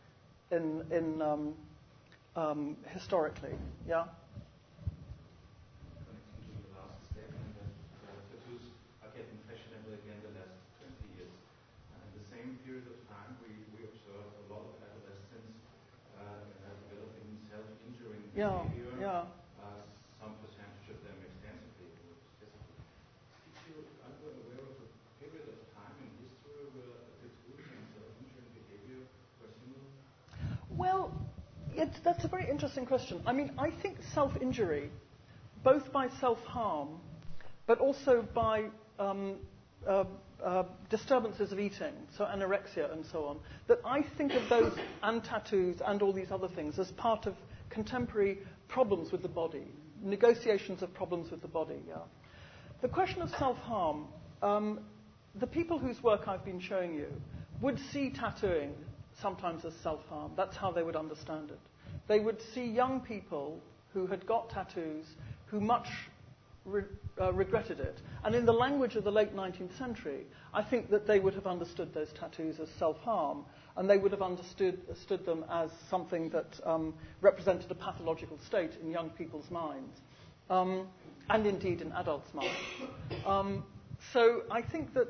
historically. Yeah? Connecting to the last statement that tattoos are getting fashionable again the last 20 years. In the same period of time, we observe a lot of adolescents developing self-injuring behavior. Yeah. Some percentage of them extensively. If you are aware of a period of time in history where tattoos and self-injuring behavior were similar? Well, that's a very interesting question. I mean, I think self-injury, both by self-harm, but also by disturbances of eating, so anorexia and so on, that I think of those and tattoos and all these other things as part of contemporary problems with the body. Negotiations of problems with the body, yeah. The question of self-harm, the people whose work I've been showing you would see tattooing sometimes as self-harm. That's how they would understand it. They would see young people who had got tattoos who much regretted it. And in the language of the late 19th century, I think that they would have understood those tattoos as self-harm, and they would have understood them as something that represented a pathological state in young people's minds, and indeed in adults' minds. So I think that,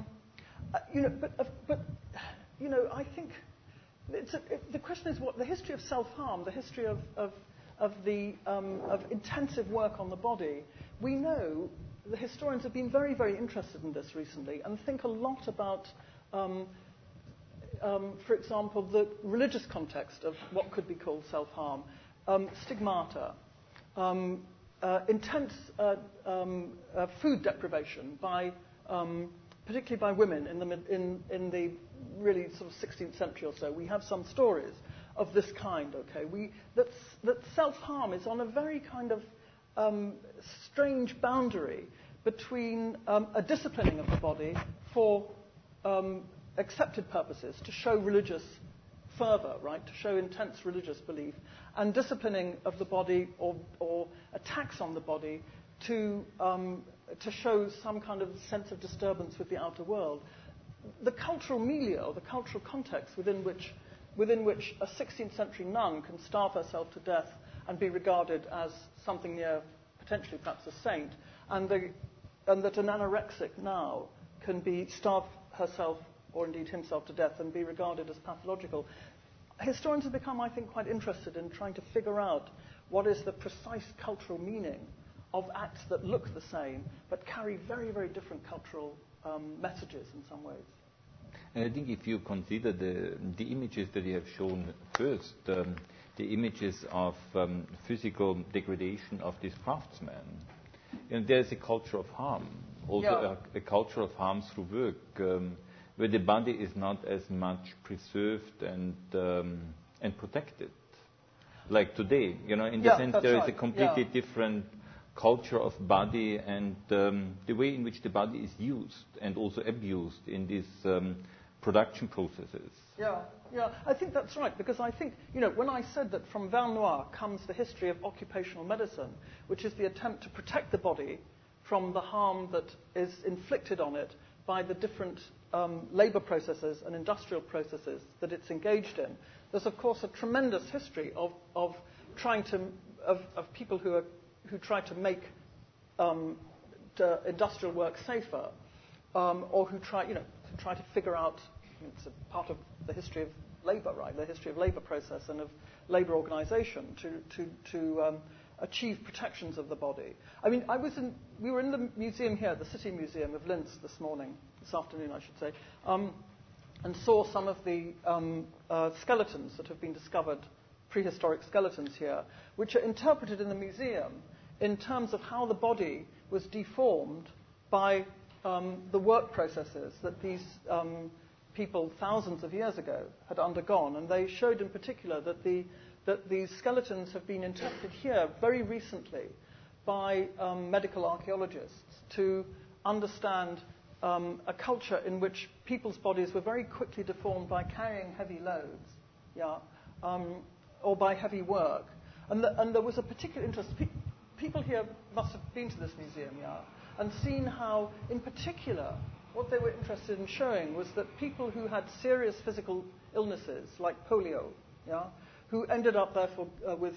I think the question is what the history of self-harm, the history of intensive work on the body. We know the historians have been very, very interested in this recently and think a lot about, for example, the religious context of what could be called self-harm, stigmata, intense food deprivation by, particularly by women in the really sort of 16th century or so. We have some stories of this kind. Okay, that self-harm is on a very kind of strange boundary between a disciplining of the body for accepted purposes, to show religious fervor, right, to show intense religious belief, and disciplining of the body or attacks on the body to show some kind of sense of disturbance with the outer world. The cultural milieu, or the cultural context within which a 16th century nun can starve herself to death and be regarded as something near, potentially perhaps a saint, and that an anorexic now can be starve herself or indeed himself to death and be regarded as pathological. Historians have become, I think, quite interested in trying to figure out what is the precise cultural meaning of acts that look the same but carry very, very different cultural messages in some ways. And I think if you consider the images that you have shown first, the images of physical degradation of this craftsman, there's a culture of harm, also a culture of harm through work, where the body is not as much preserved and protected. Like today, in the sense there is a completely different culture of body and the way in which the body is used and also abused in these production processes. Yeah, I think that's right, because I think, when I said that from Val Noir comes the history of occupational medicine, which is the attempt to protect the body from the harm that is inflicted on it by the different labor processes and industrial processes that it's engaged in. There's, of course, a tremendous history of people who try to make industrial work safer, or who try to figure out. It's a part of the history of labour, right? The history of labour process and of labour organisation to achieve protections of the body. I mean, we were in the museum here, the City Museum of Linz this afternoon, I should say, and saw some of the skeletons that have been discovered, prehistoric skeletons here, which are interpreted in the museum in terms of how the body was deformed by the work processes that these people thousands of years ago had undergone. And they showed in particular that these skeletons have been interpreted here very recently by medical archaeologists to understand a culture in which people's bodies were very quickly deformed by carrying heavy loads, or by heavy work. And there was a particular interest. People here must have been to this museum, and seen how, in particular, what they were interested in showing was that people who had serious physical illnesses, like polio, who ended up therefore with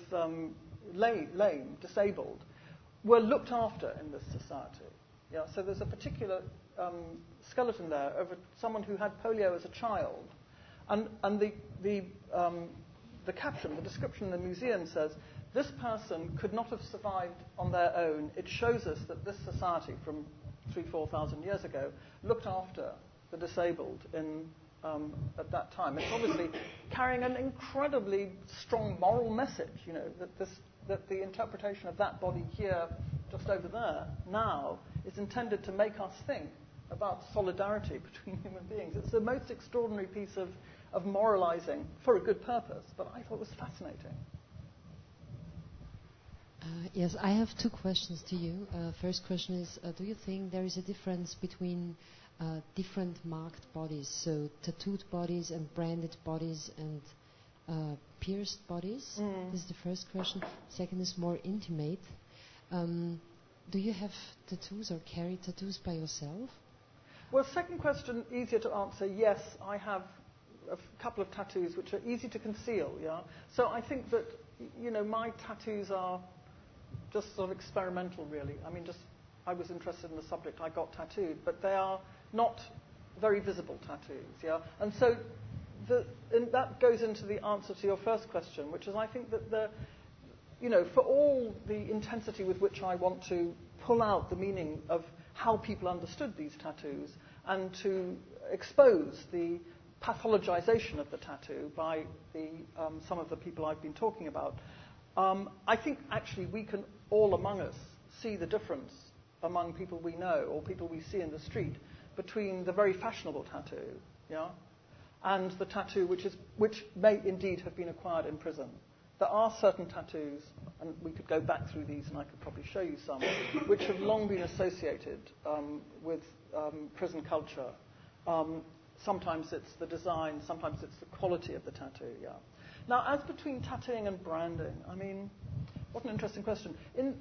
lame, disabled, were looked after in this society. So there's a particular skeleton there of someone who had polio as a child, and the caption, the description in the museum says, "This person could not have survived on their own. It shows us that this society from 3,000-4,000 years ago looked after the disabled at that time." It's obviously carrying an incredibly strong moral message, that the interpretation of that body here, just over there, now, is intended to make us think about solidarity between human beings. It's the most extraordinary piece of moralizing for a good purpose, but I thought it was fascinating. Yes, I have two questions to you. First question is, do you think there is a difference between different marked bodies, so tattooed bodies and branded bodies and pierced bodies? This is the first question. Second is more intimate. Do you have tattoos or carry tattoos by yourself? Well, second question, easier to answer. Yes, I have a couple of tattoos which are easy to conceal, So I think that, my tattoos are just sort of experimental, really. I mean, I was interested in the subject, I got tattooed, but they are not very visible tattoos, And so and that goes into the answer to your first question, which is I think that for all the intensity with which I want to pull out the meaning of how people understood these tattoos and to expose the pathologization of the tattoo by some of the people I've been talking about, I think actually we can all among us see the difference among people we know or people we see in the street between the very fashionable tattoo, and the tattoo which may indeed have been acquired in prison. There are certain tattoos, and we could go back through these and I could probably show you some, which have long been associated with prison culture. Sometimes it's the design, sometimes it's the quality of the tattoo, Now, as between tattooing and branding, I mean, what an interesting question.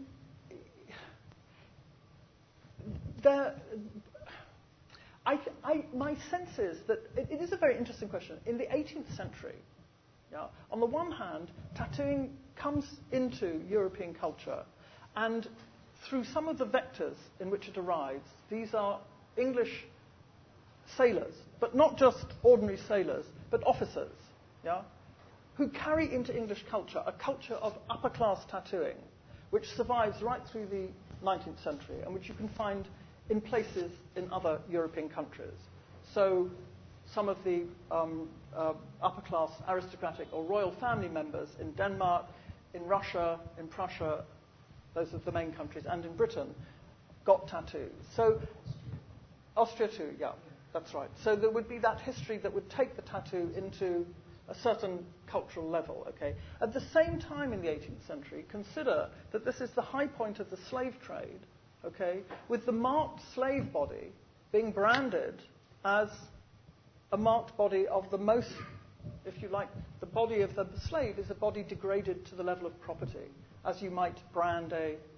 My sense is that it is a very interesting question. In the 18th century, on the one hand, tattooing comes into European culture, and through some of the vectors in which it arrives, these are English sailors, but not just ordinary sailors, but officers, who carry into English culture a culture of upper-class tattooing, which survives right through the 19th century, and which you can find in places in other European countries. So some of the upper-class aristocratic or royal family members in Denmark, in Russia, in Prussia, those are the main countries, and in Britain, got tattoos. So Austria too, yeah, that's right. So there would be that history that would take the tattoo into a certain cultural level, okay? At the same time in the 18th century, consider that this is the high point of the slave trade, okay, with the marked slave body being branded as a marked body of the most, if you like, the body of the slave is a body degraded to the level of property, as you might brand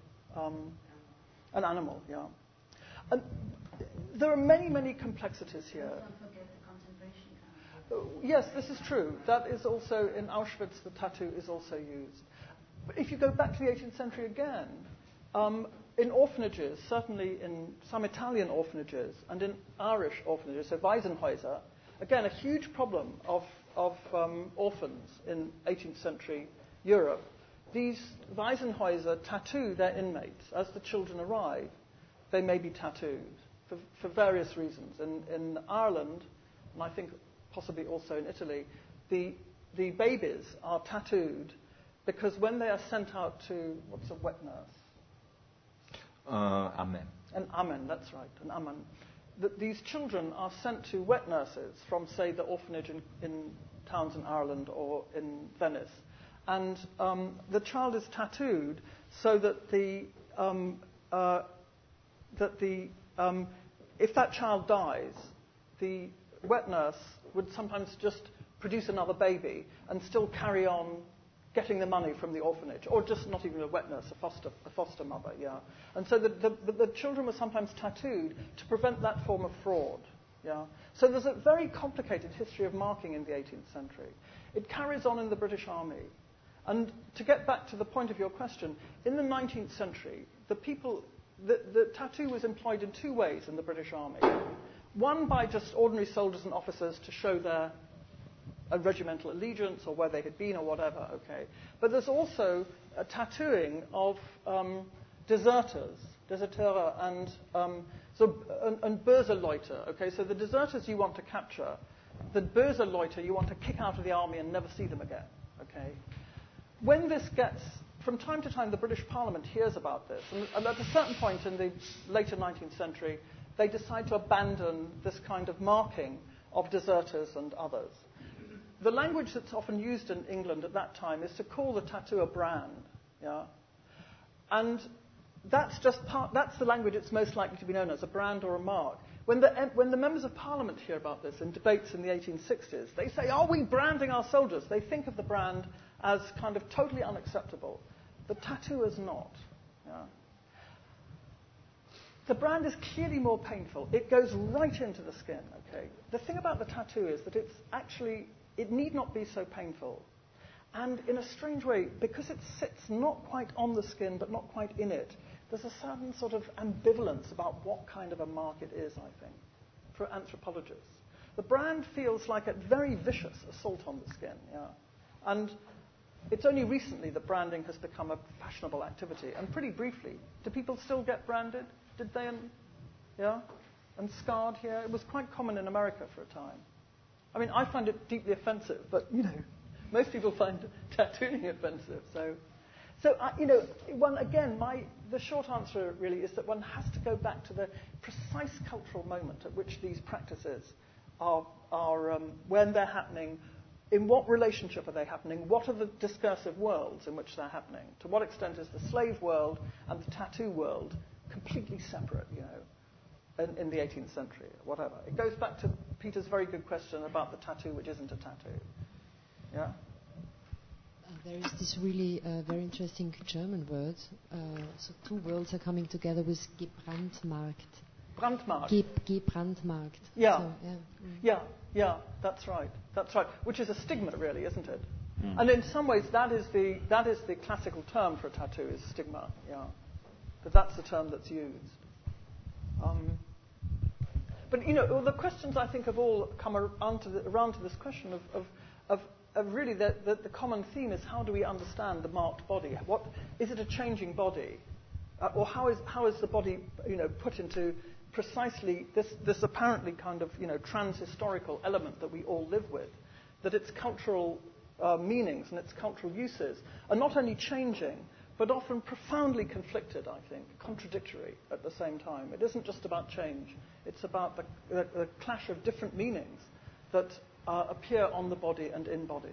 an animal, yeah. And there are many, many complexities here. Don't forget the concentration camp. Yes, this is true. That is also, in Auschwitz, the tattoo is also used. But if you go back to the 18th century again, in orphanages, certainly in some Italian orphanages and in Irish orphanages, so Waisenhäuser, again, a huge problem of orphans in 18th century Europe. These Waisenhäuser tattoo their inmates. As the children arrive, they may be tattooed for various reasons. In Ireland, and I think possibly also in Italy, the babies are tattooed because when they are sent out to, what's a wet nurse? Amen. An amen, that's right, an amen. These children are sent to wet nurses from, say, the orphanage in towns in Ireland or in Venice. And the child is tattooed so that if that child dies, the wet nurse would sometimes just produce another baby and still carry on getting the money from the orphanage, or just not even a wet nurse, a foster mother, yeah. And so the children were sometimes tattooed to prevent that form of fraud, yeah. So there's a very complicated history of marking in the 18th century. It carries on in the British Army. And to get back to the point of your question, in the 19th century, the tattoo was employed in two ways in the British Army. One by just ordinary soldiers and officers to show their regimental allegiance or where they had been or whatever, okay. But there's also a tattooing of deserters, Deserteure, and Böse Leute, okay. So the deserters you want to capture, the Böse Leute you want to kick out of the army and never see them again, okay. When this gets, from time to time, the British Parliament hears about this, and at a certain point in the later 19th century, they decide to abandon this kind of marking of deserters and others. The language that's often used in England at that time is to call the tattoo a brand, yeah? And that's the language it's most likely to be known as, a brand or a mark. When the members of Parliament hear about this in debates in the 1860s, they say, are we branding our soldiers? They think of the brand as kind of totally unacceptable. The tattoo is not. Yeah? The brand is clearly more painful. It goes right into the skin, okay? The thing about the tattoo is that it need not be so painful. And in a strange way, because it sits not quite on the skin, but not quite in it, there's a certain sort of ambivalence about what kind of a mark it is, I think, for anthropologists. The brand feels like a very vicious assault on the skin, yeah? And it's only recently that branding has become a fashionable activity. And pretty briefly, do people still get branded? Did they? Yeah? And scarred here? It was quite common in America for a time. I mean, I find it deeply offensive, but, most people find tattooing offensive. So the short answer really is that one has to go back to the precise cultural moment at which these practices are when they're happening. In what relationship are they happening? What are the discursive worlds in which they're happening? To what extent is the slave world and the tattoo world completely separate, in the 18th century, or whatever? It goes back to Peter's very good question about the tattoo which isn't a tattoo. Yeah? There is this really very interesting German word. So two words are coming together with gebrandmarkt. Brandmarkt. Gebrandmarkt. Yeah. So, Yeah, that's right. Which is a stigma, really, isn't it? And in some ways, that is the classical term for a tattoo, is stigma. Yeah, but that's the term that's used. But the questions I think have all come around to this question of really the common theme is, how do we understand the marked body? What is it, a changing body, or how is the body put into precisely this apparently kind of trans-historical element that we all live with, that its cultural meanings and its cultural uses are not only changing, but often profoundly conflicted, I think, contradictory at the same time. It isn't just about change. It's about the clash of different meanings that appear on the body and in bodies.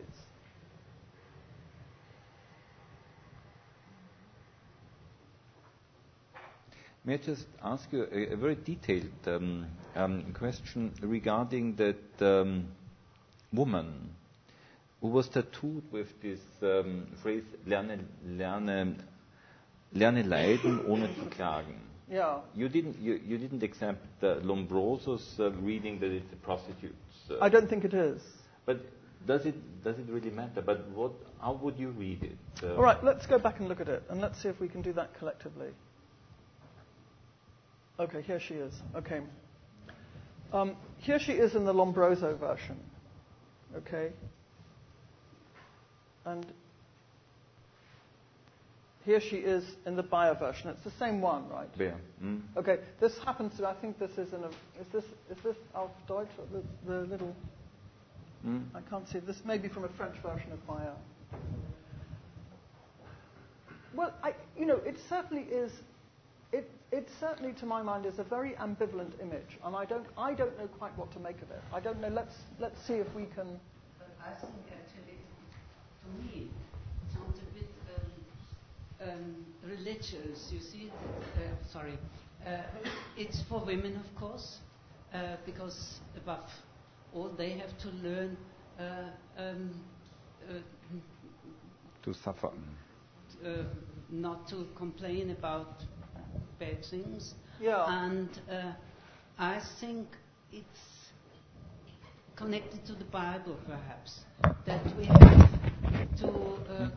May I just ask you a very detailed question regarding that woman who was tattooed with this phrase, lerne leiden ohne zu klagen. Yeah. You didn't accept Lombroso's reading that it's a prostitute. I don't think it is. But does it really matter? But how would you read it? All right, let's go back and look at it, and let's see if we can do that collectively. Okay, here she is. Okay. Here she is in the Lombroso version. Okay. And here she is in the Bayer version. It's the same one, right? Bayer. Mm. Okay. This happens to. I think this is in a. Is this auf Deutsch? The little. Mm. I can't see. This may be from a French version of Bayer. Well, it certainly is. It certainly, to my mind, is a very ambivalent image, and I don't know quite what to make of it. I don't know. Let's see if we can. But I think actually, to me, it sounds a bit religious. You see, it's for women, of course, because above all they have to learn to suffer, not to complain about bad things. Yeah. And I think it's connected to the Bible, perhaps, that we have to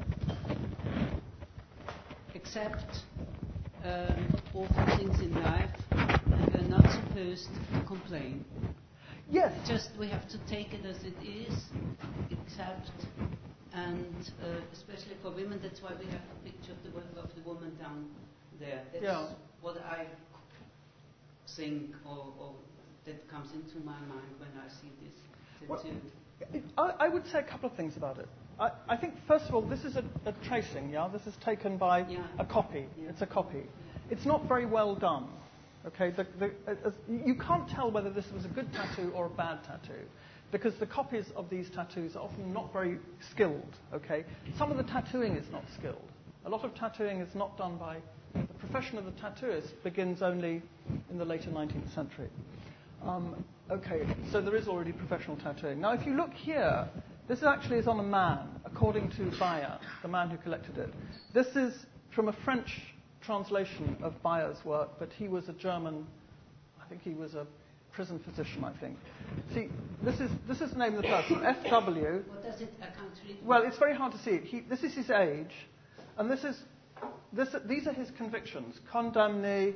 accept awful things in life, and we're not supposed to complain. Yes. Just we have to take it as it is, accept, and especially for women, that's why we have a picture of the woman down there. That's what I think, or that comes into my mind when I see this. I would say a couple of things about it. I think, first of all, this is a tracing, yeah? This is taken by a copy. Yeah. It's a copy. It's not very well done, okay? You can't tell whether this was a good tattoo or a bad tattoo, because the copies of these tattoos are often not very skilled, okay? Some of the tattooing is not skilled. A lot of tattooing is not done by... The profession of the tattooist begins only in the later 19th century. Okay, so there is already professional tattooing. Now, if you look here, this actually is on a man, according to Bayer, the man who collected it. This is from a French translation of Bayer's work, but he was a German, I think he was a prison physician, I think. See, this is the name of the person, F.W. What does it, I can't read. Well, it's very hard to see. This is his age, and these are his convictions. Condamné.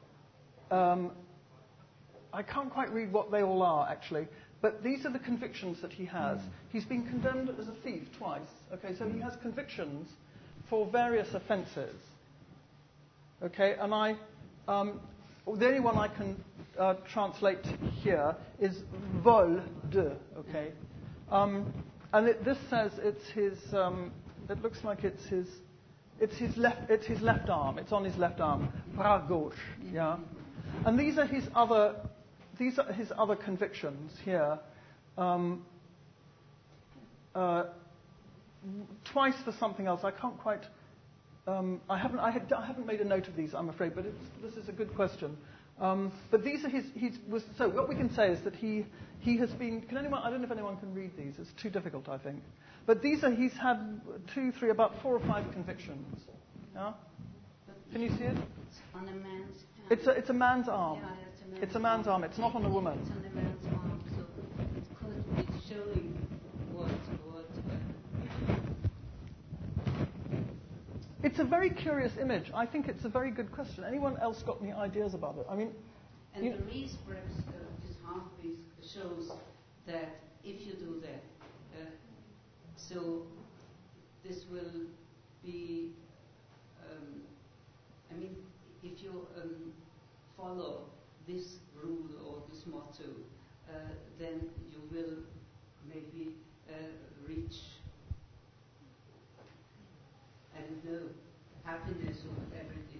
I can't quite read what they all are, actually. But these are the convictions that he has. He's been condemned as a thief twice. Okay, so he has convictions for various offences. Okay, and the only one I can translate here is vol de. Okay, and this says it's his. It looks like it's his. It's his left arm. It's on his left arm. Bras gauche. Yeah, and these are his other. These are his other convictions here. Twice for something else. I can't quite. I haven't made a note of these, I'm afraid. But this is a good question. But these are his. So what we can say is that he has been. I don't know if anyone can read these. It's too difficult, I think. But these are. He's had 2, 3, about 4 or 5 convictions. Yeah. Can you see it? It's on a man's hand. It's a man's arm. Yeah, it's a man's arm. It's not on a woman. It's on a man's arm, so it could be showing what. It's a very curious image. I think it's a very good question. Anyone else got any ideas about it? I mean, and the reason perhaps this half piece shows that if you do that, so this will be. If you follow this rule or this motto, then you will maybe reach, I don't know, happiness.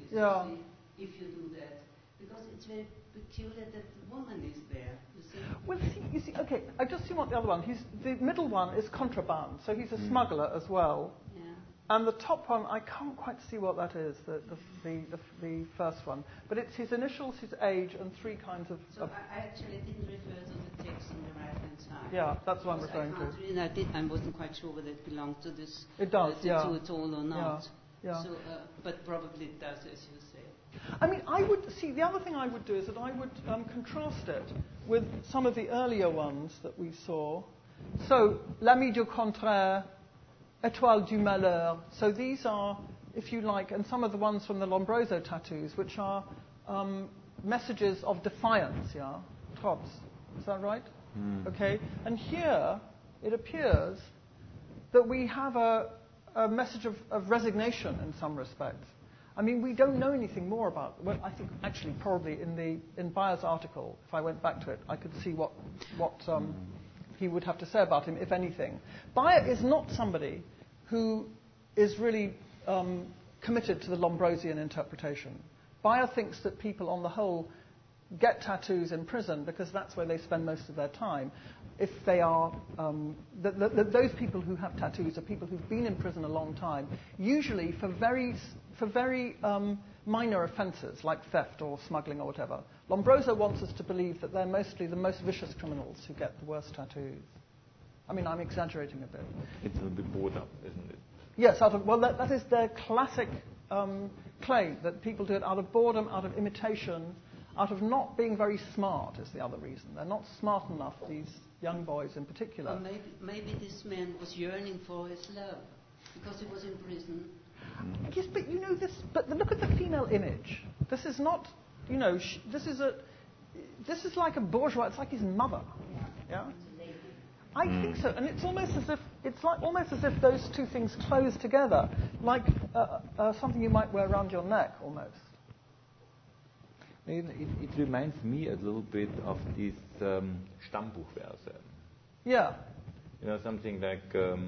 Yeah. see, if you do that. Because it's very peculiar that the woman is there, you see. Well, you see, okay, I just see what the other one. The middle one is contraband, so he's a smuggler as well. Yeah. And the top one, I can't quite see what that is, the first one. But it's his initials, his age, and three kinds of... So I actually didn't refer to the text on the right-hand side. Yeah, that's what I'm referring to. I wasn't quite sure whether it belonged to this it does, yeah. tattoo at all or not. Yeah. So, but probably it does, as you say. I mean, the other thing I would do is that I would contrast it with some of the earlier ones that we saw. So, L'Ami du Contraire, Étoile du Malheur. So these are, if you like, and some of the ones from the Lombroso tattoos, which are messages of defiance, yeah? Trotz. Is that right? Okay. And here, it appears that we have a message of resignation in some respects. I mean, we don't know anything more about. Well, I think actually probably in Bayer's article, if I went back to it, I could see what he would have to say about him, if anything. Bayer is not somebody who is really committed to the Lombrosian interpretation. Bayer thinks that people, on the whole, get tattoos in prison because that's where they spend most of their time. If they are, those people who have tattoos are people who've been in prison a long time, usually for very minor offences like theft or smuggling or whatever. Lombroso wants us to believe that they're mostly the most vicious criminals who get the worst tattoos. I mean, I'm exaggerating a bit. It's a bit boredom, isn't it? Yes, that is their classic claim, that people do it out of boredom, out of imitation, out of not being very smart is the other reason. They're not smart enough, these young boys in particular. Or maybe this man was yearning for his love because he was in prison. Yes, but you know this. But look at the female image. This is not, this is like a bourgeois. It's like his mother. Yeah. I think so, and it's almost as if those two things close together, like something you might wear around your neck, almost. It reminds me a little bit of these Stammbuchverse. Yeah. Something like.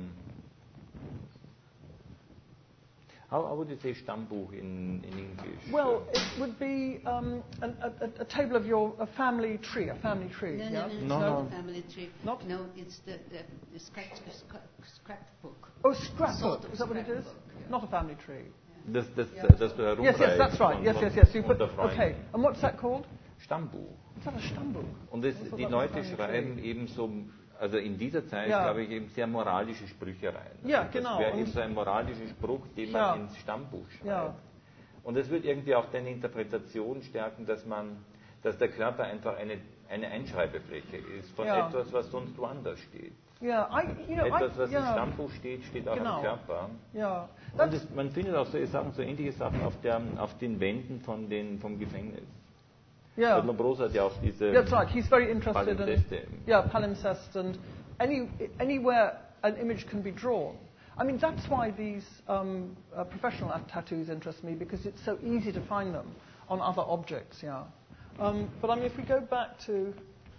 How would you say Stammbuch in English? Well, it would be a table of a family tree. A family tree. No, not a family tree. Not? No, it's the scrapbook. Oh, scrapbook. Is that what it is? Yeah. Not a family tree. Das Yes, that's right. Yes. You put, okay. And what's that called? Stammbuch. Is that a Stammbuch? Und die Leute schreiben eben so, also in dieser Zeit, glaube ich, eben sehr moralische Sprüche rein. Ja, genau. Das wäre eben so ein moralischer Spruch, den man ins Stammbuch schreibt. Ja. Und das wird irgendwie auch deine Interpretation stärken, dass der Körper einfach eine Einschreibefläche ist von etwas, was sonst woanders steht. Ja, etwas, was im Stammbuch steht auch im Körper. Ja. Und man findet auch so ähnliche Sachen auf den Wänden vom Gefängnis. Yeah. Lombroso hat ja auch diese. That's right. He's very interested Palimpseste. Palimpsest, and anywhere an image can be drawn. I mean, that's why these professional tattoos interest me, because it's so easy to find them on other objects. Yeah. But I mean, if we go back to.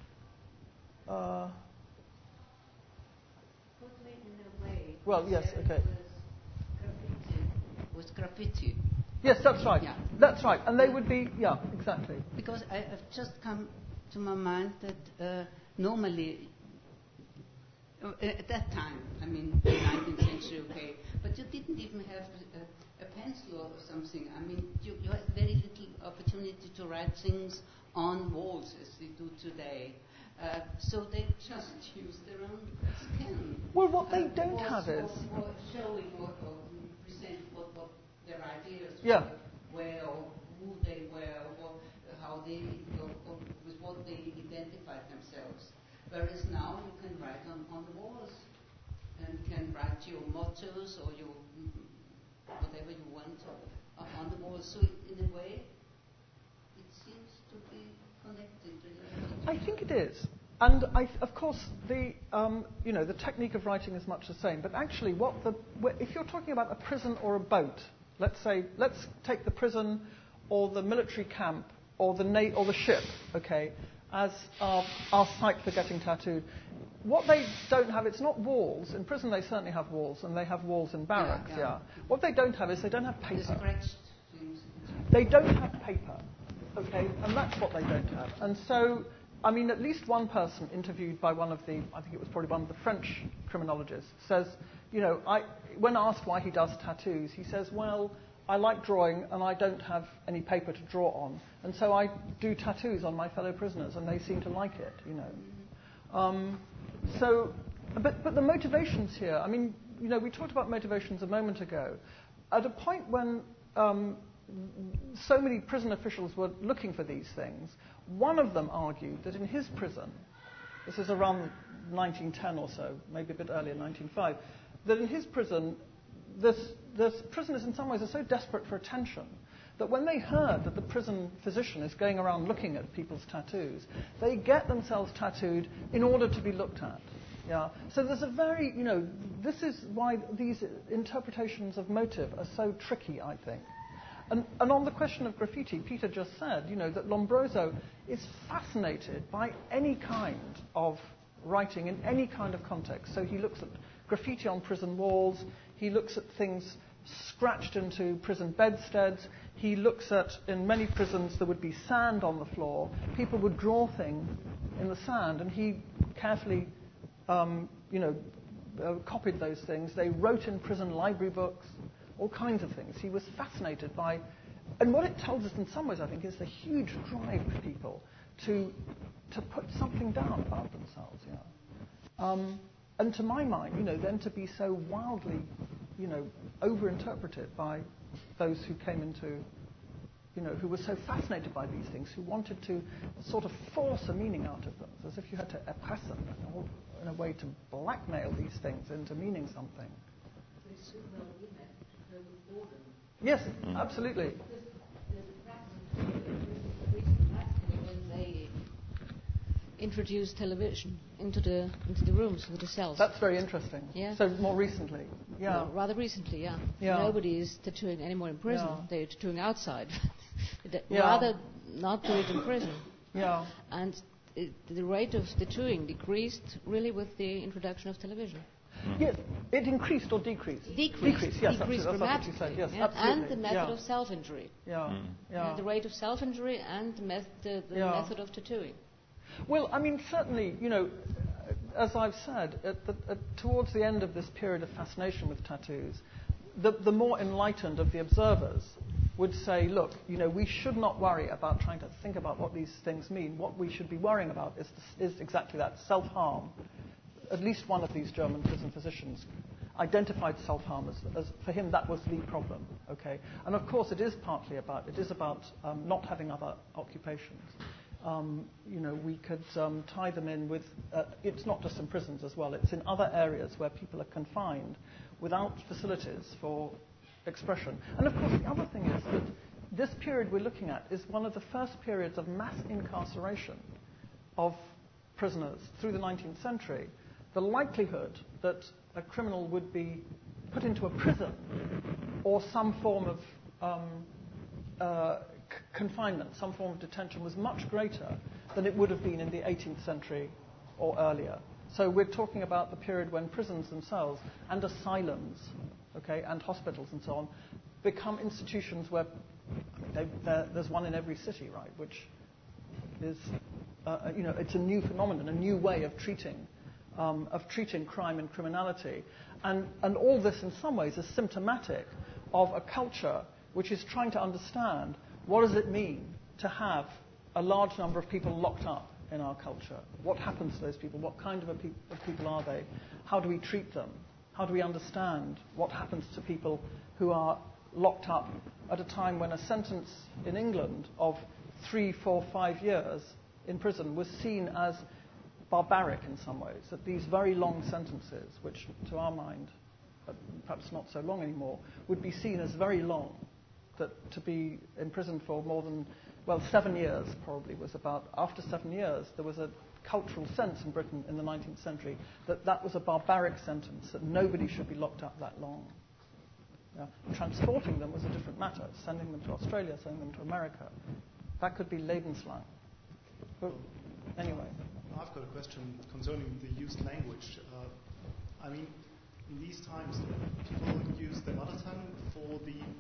Well, yes, okay. Was graffiti. Yes, that's right. Yeah. That's right. And they would be, exactly. Because I've just come to my mind that normally, at that time, I mean, the 19th century, okay, but you didn't even have a pencil or something. I mean, you had very little opportunity to write things on walls as they do today. So they just use their own skin. Well, what they don't have is... Or showing or present what their ideas were, or who they were, or how they, or with what they identified themselves. Whereas now you can write on the walls, and can write your mottos or your whatever you want on the walls. So in a way, it seems to be connected. I think it is. And of course, the technique of writing is much the same. But actually, if you're talking about a prison or a boat, let's take the prison or the military camp or the ship, okay, as our site for getting tattooed. What they don't have, it's not walls. In prison, they certainly have walls, and they have walls in barracks. Yeah. What they don't have is they don't have paper. The scratched things. they don't have paper, okay, and that's what they don't have. And so, I mean, at least one person interviewed by one of the, I think it was probably one of the French criminologists, says, when asked why he does tattoos, he says, well, I like drawing and I don't have any paper to draw on, and so I do tattoos on my fellow prisoners, and they seem to like it, But the motivations here, I mean, we talked about motivations a moment ago. At a point when so many prison officials were looking for these things, one of them argued that in his prison, this is around 1910 or so, maybe a bit earlier, 1905, that in his prison, the prisoners in some ways are so desperate for attention that when they heard that the prison physician is going around looking at people's tattoos, they get themselves tattooed in order to be looked at. Yeah. So there's a very, this is why these interpretations of motive are so tricky, I think. And on the question of graffiti, Peter just said, that Lombroso is fascinated by any kind of writing in any kind of context. So he looks at graffiti on prison walls, he looks at things scratched into prison bedsteads, he looks at, in many prisons, there would be sand on the floor, people would draw things in the sand, and he carefully copied those things. They wrote in prison library books, all kinds of things. He was fascinated by, and what it tells us in some ways, I think, is the huge drive of people to put something down about themselves. And to my mind, then to be so wildly, overinterpreted by those who came into, who were so fascinated by these things, who wanted to sort of force a meaning out of them, as if you had to oppress them in a way to blackmail these things into meaning something. Yes, absolutely. When they introduced television into the rooms with the cells. That's very interesting. Yeah. So more recently. Yeah. Well, rather recently, yeah. Yeah. Nobody is tattooing anymore in prison. Yeah. They're tattooing outside. Yeah. Rather not do it in prison. Yeah. And the rate of tattooing decreased really with the introduction of television. Yes, it increased or decreased? Decreased, yes, decreased that's what you said. Yes, absolutely. And the method of self-injury. Yeah. Yeah. The rate of self-injury and the method of tattooing. Well, I mean, certainly, as I've said, towards the end of this period of fascination with tattoos, the more enlightened of the observers would say, look, we should not worry about trying to think about what these things mean. What we should be worrying about is exactly that, self-harm. At least one of these German prison physicians identified self-harm as for him, that was the problem. Okay, and of course, it is about not having other occupations. We could tie them in with. It's not just in prisons as well. It's in other areas where people are confined without facilities for expression. And of course, the other thing is that this period we're looking at is one of the first periods of mass incarceration of prisoners through the 19th century. The likelihood that a criminal would be put into a prison or some form of confinement, some form of detention, was much greater than it would have been in the 18th century or earlier. So we're talking about the period when prisons themselves and asylums, and hospitals and so on, become institutions where there's one in every city, right? Which is, it's a new phenomenon, a new way of treating crime and criminality. And all this, in some ways, is symptomatic of a culture which is trying to understand what does it mean to have a large number of people locked up in our culture. What happens to those people? What kind of people are they? How do we treat them? How do we understand what happens to people who are locked up at a time when a sentence in England of 3, 4, 5 years in prison was seen as barbaric in some ways, that these very long sentences, which to our mind, perhaps not so long anymore, would be seen as very long, that to be imprisoned for more than, 7 years probably was about, after 7 years, there was a cultural sense in Britain in the 19th century that was a barbaric sentence, that nobody should be locked up that long. Transporting them was a different matter, sending them to Australia, sending them to America. That could be Lebenslang. But anyway. I've got a question concerning the used language. In these times, people use their mother tongue for the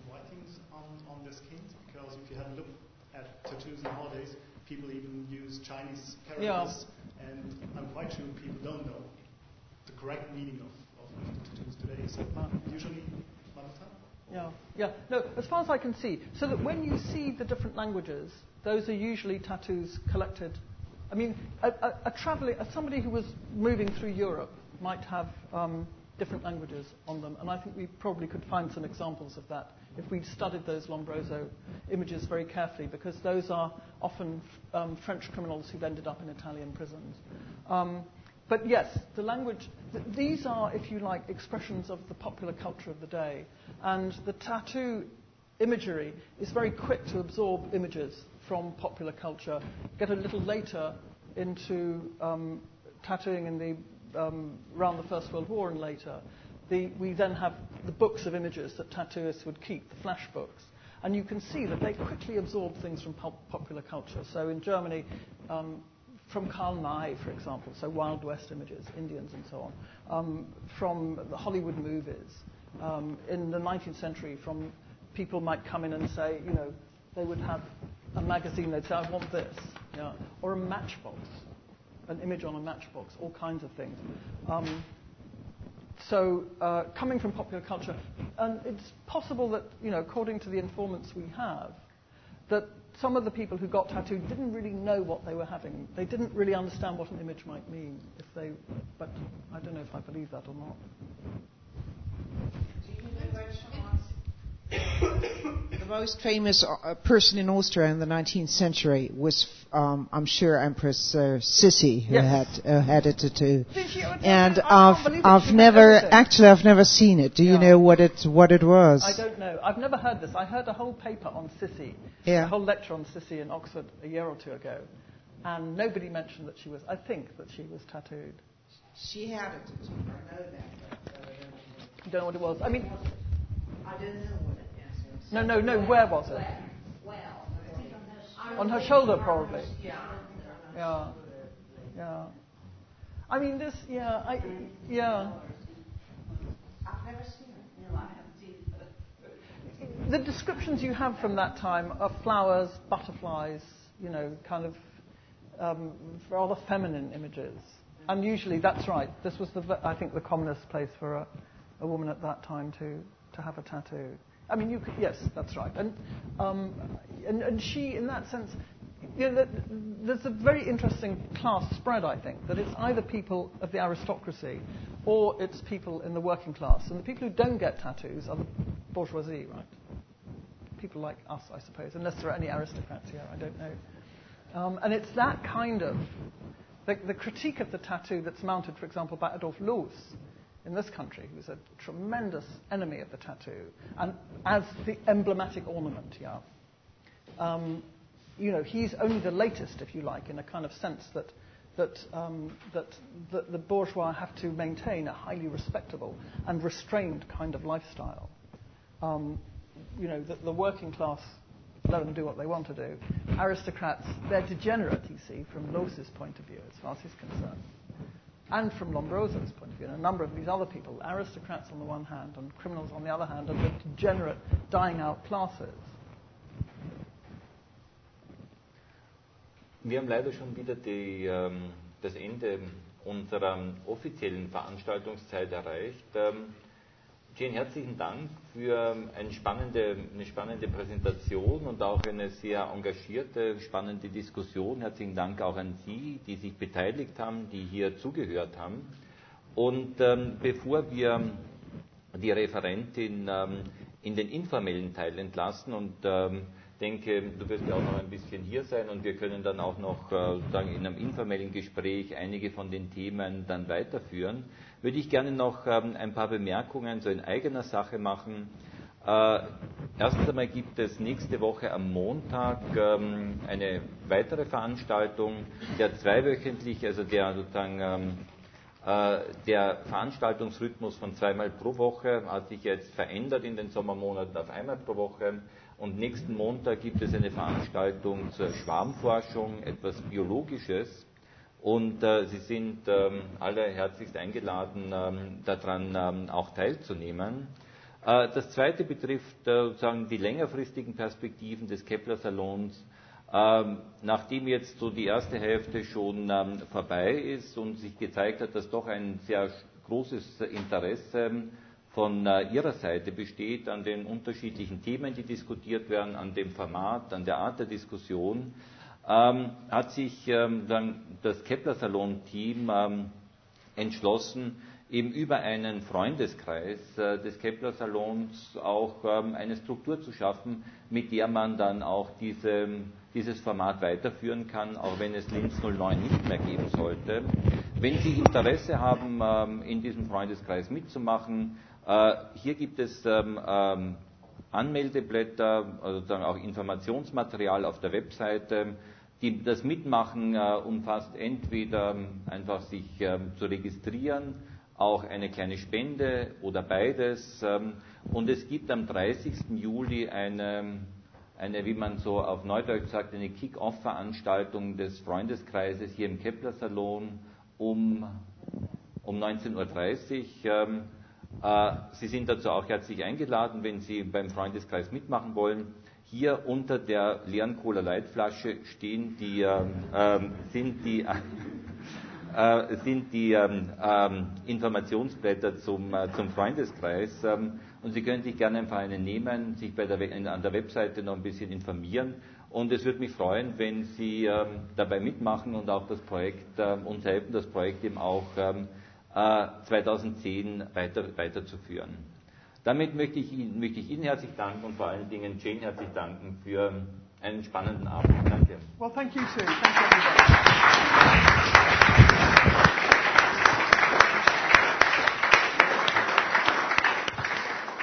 writings on their skin? Because if you have a look at tattoos nowadays, people even use Chinese characters, and I'm quite sure people don't know the correct meaning of the tattoos today. So usually, mother tongue? Yeah. No, as far as I can see, so that when you see the different languages, those are usually tattoos collected. I mean, a traveler, somebody who was moving through Europe might have different languages on them, and I think we probably could find some examples of that if we'd studied those Lombroso images very carefully, because those are often French criminals who've ended up in Italian prisons. But yes, the language, these are, if you like, expressions of the popular culture of the day, and the tattoo imagery is very quick to absorb images from popular culture, get a little later into tattooing in the around the First World War and later. We then have the books of images that tattooists would keep, the flash books, and you can see that they quickly absorb things from popular culture. So in Germany, from Karl May, for example, so Wild West images, Indians and so on, from the Hollywood movies. In the 19th century, from people might come in and say, you know, they would have a magazine, they'd say, I want this, or a matchbox, an image on a matchbox, all kinds of things. So coming from popular culture, and it's possible that, you know, according to the informants we have, that some of the people who got tattooed didn't really know what they were having. They didn't really understand what an image might mean, but I don't know if I believe that or not. The most famous person in Austria in the 19th century was, I'm sure, Empress Sissi, who had a tattoo. And I've never seen it. Do you know what it was? I don't know. I've never heard this. I heard a whole paper on Sissi, a whole lecture on Sissi in Oxford a year or two ago, and nobody mentioned that she was. I think that she was tattooed. She had a tattoo. I know that. You don't know what it was. I mean, I don't know what it is. No. Where was it? Well, on her shoulder, probably. Yeah. I mean, this. Yeah. I've never seen it. No, I haven't seen it. The descriptions you have from that time are flowers, butterflies, you know, kind of rather feminine images. And usually, that's right. This was I think the commonest place for a woman at that time to have a tattoo. I mean, you could, yes, that's right. And she, in that sense, you know, there's a very interesting class spread, I think, that it's either people of the aristocracy or it's people in the working class. And the people who don't get tattoos are the bourgeoisie, right? People like us, I suppose, unless there are any aristocrats here, I don't know. And it's that kind of, the critique of the tattoo that's mounted, for example, by Adolf Loos, in this country, who's a tremendous enemy of the tattoo, and as the emblematic ornament, you know, he's only the latest, if you like, in a kind of sense that the bourgeois have to maintain a highly respectable and restrained kind of lifestyle. You know, the working class, let them do what they want to do. Aristocrats, they're degenerate, you see, from Loos's point of view, as far as he's concerned. And from Lombroso's point of view, and a number of these other people, aristocrats on the one hand and criminals on the other hand, are the degenerate, dying out classes. Wir haben leider schon wieder das Ende unserer offiziellen Veranstaltungszeit erreicht. Vielen herzlichen Dank für eine spannende Präsentation und auch eine sehr engagierte, spannende Diskussion. Herzlichen Dank auch an Sie, die sich beteiligt haben, die hier zugehört haben. Und bevor wir die Referentin in den informellen Teil entlassen und denke, du wirst ja auch noch ein bisschen hier sein und wir können dann auch noch sozusagen in einem informellen Gespräch einige von den Themen dann weiterführen, würde ich gerne noch ein paar Bemerkungen so in eigener Sache machen. Erstens einmal gibt es nächste Woche am Montag eine weitere Veranstaltung, der zweiwöchentlich, also der sozusagen der Veranstaltungsrhythmus von zweimal pro Woche hat sich jetzt verändert in den Sommermonaten auf einmal pro Woche. Und nächsten Montag gibt es eine Veranstaltung zur Schwarmforschung, etwas Biologisches. Und Sie sind alle herzlichst eingeladen, daran auch teilzunehmen. Das zweite betrifft sozusagen die längerfristigen Perspektiven des Kepler-Salons. Nachdem jetzt so die erste Hälfte schon vorbei ist und sich gezeigt hat, dass doch ein sehr großes Interesse von Ihrer Seite besteht an den unterschiedlichen Themen, die diskutiert werden, an dem Format, an der Art der Diskussion, hat sich dann das Kepler-Salon-Team entschlossen, eben über einen Freundeskreis des Kepler-Salons auch eine Struktur zu schaffen, mit der man dann auch dieses Format weiterführen kann, auch wenn es Linz 09 nicht mehr geben sollte. Wenn Sie Interesse haben, in diesem Freundeskreis mitzumachen, hier gibt es Anmeldeblätter, also dann auch Informationsmaterial auf der Webseite. Das Mitmachen umfasst entweder einfach sich zu registrieren, auch eine kleine Spende oder beides. Und es gibt am 30. Juli eine, wie man so auf Neudeutsch sagt, eine Kick-Off-Veranstaltung des Freundeskreises hier im Kepler-Salon um 19.30 Uhr. Sie sind dazu auch herzlich eingeladen, wenn Sie beim Freundeskreis mitmachen wollen. Hier unter der leeren Cola-Light-Flasche sind die Informationsblätter zum Freundeskreis. Und Sie können sich gerne einfach einen nehmen, sich an der Webseite noch ein bisschen informieren. Und es würde mich freuen, wenn Sie dabei mitmachen und auch das Projekt uns helfen, das Projekt eben auch 2010 weiterzuführen. Damit möchte ich Ihnen herzlich danken und vor allen Dingen Jane herzlich danken für einen spannenden Abend. Danke. Well, thank you too. Thank you, everybody.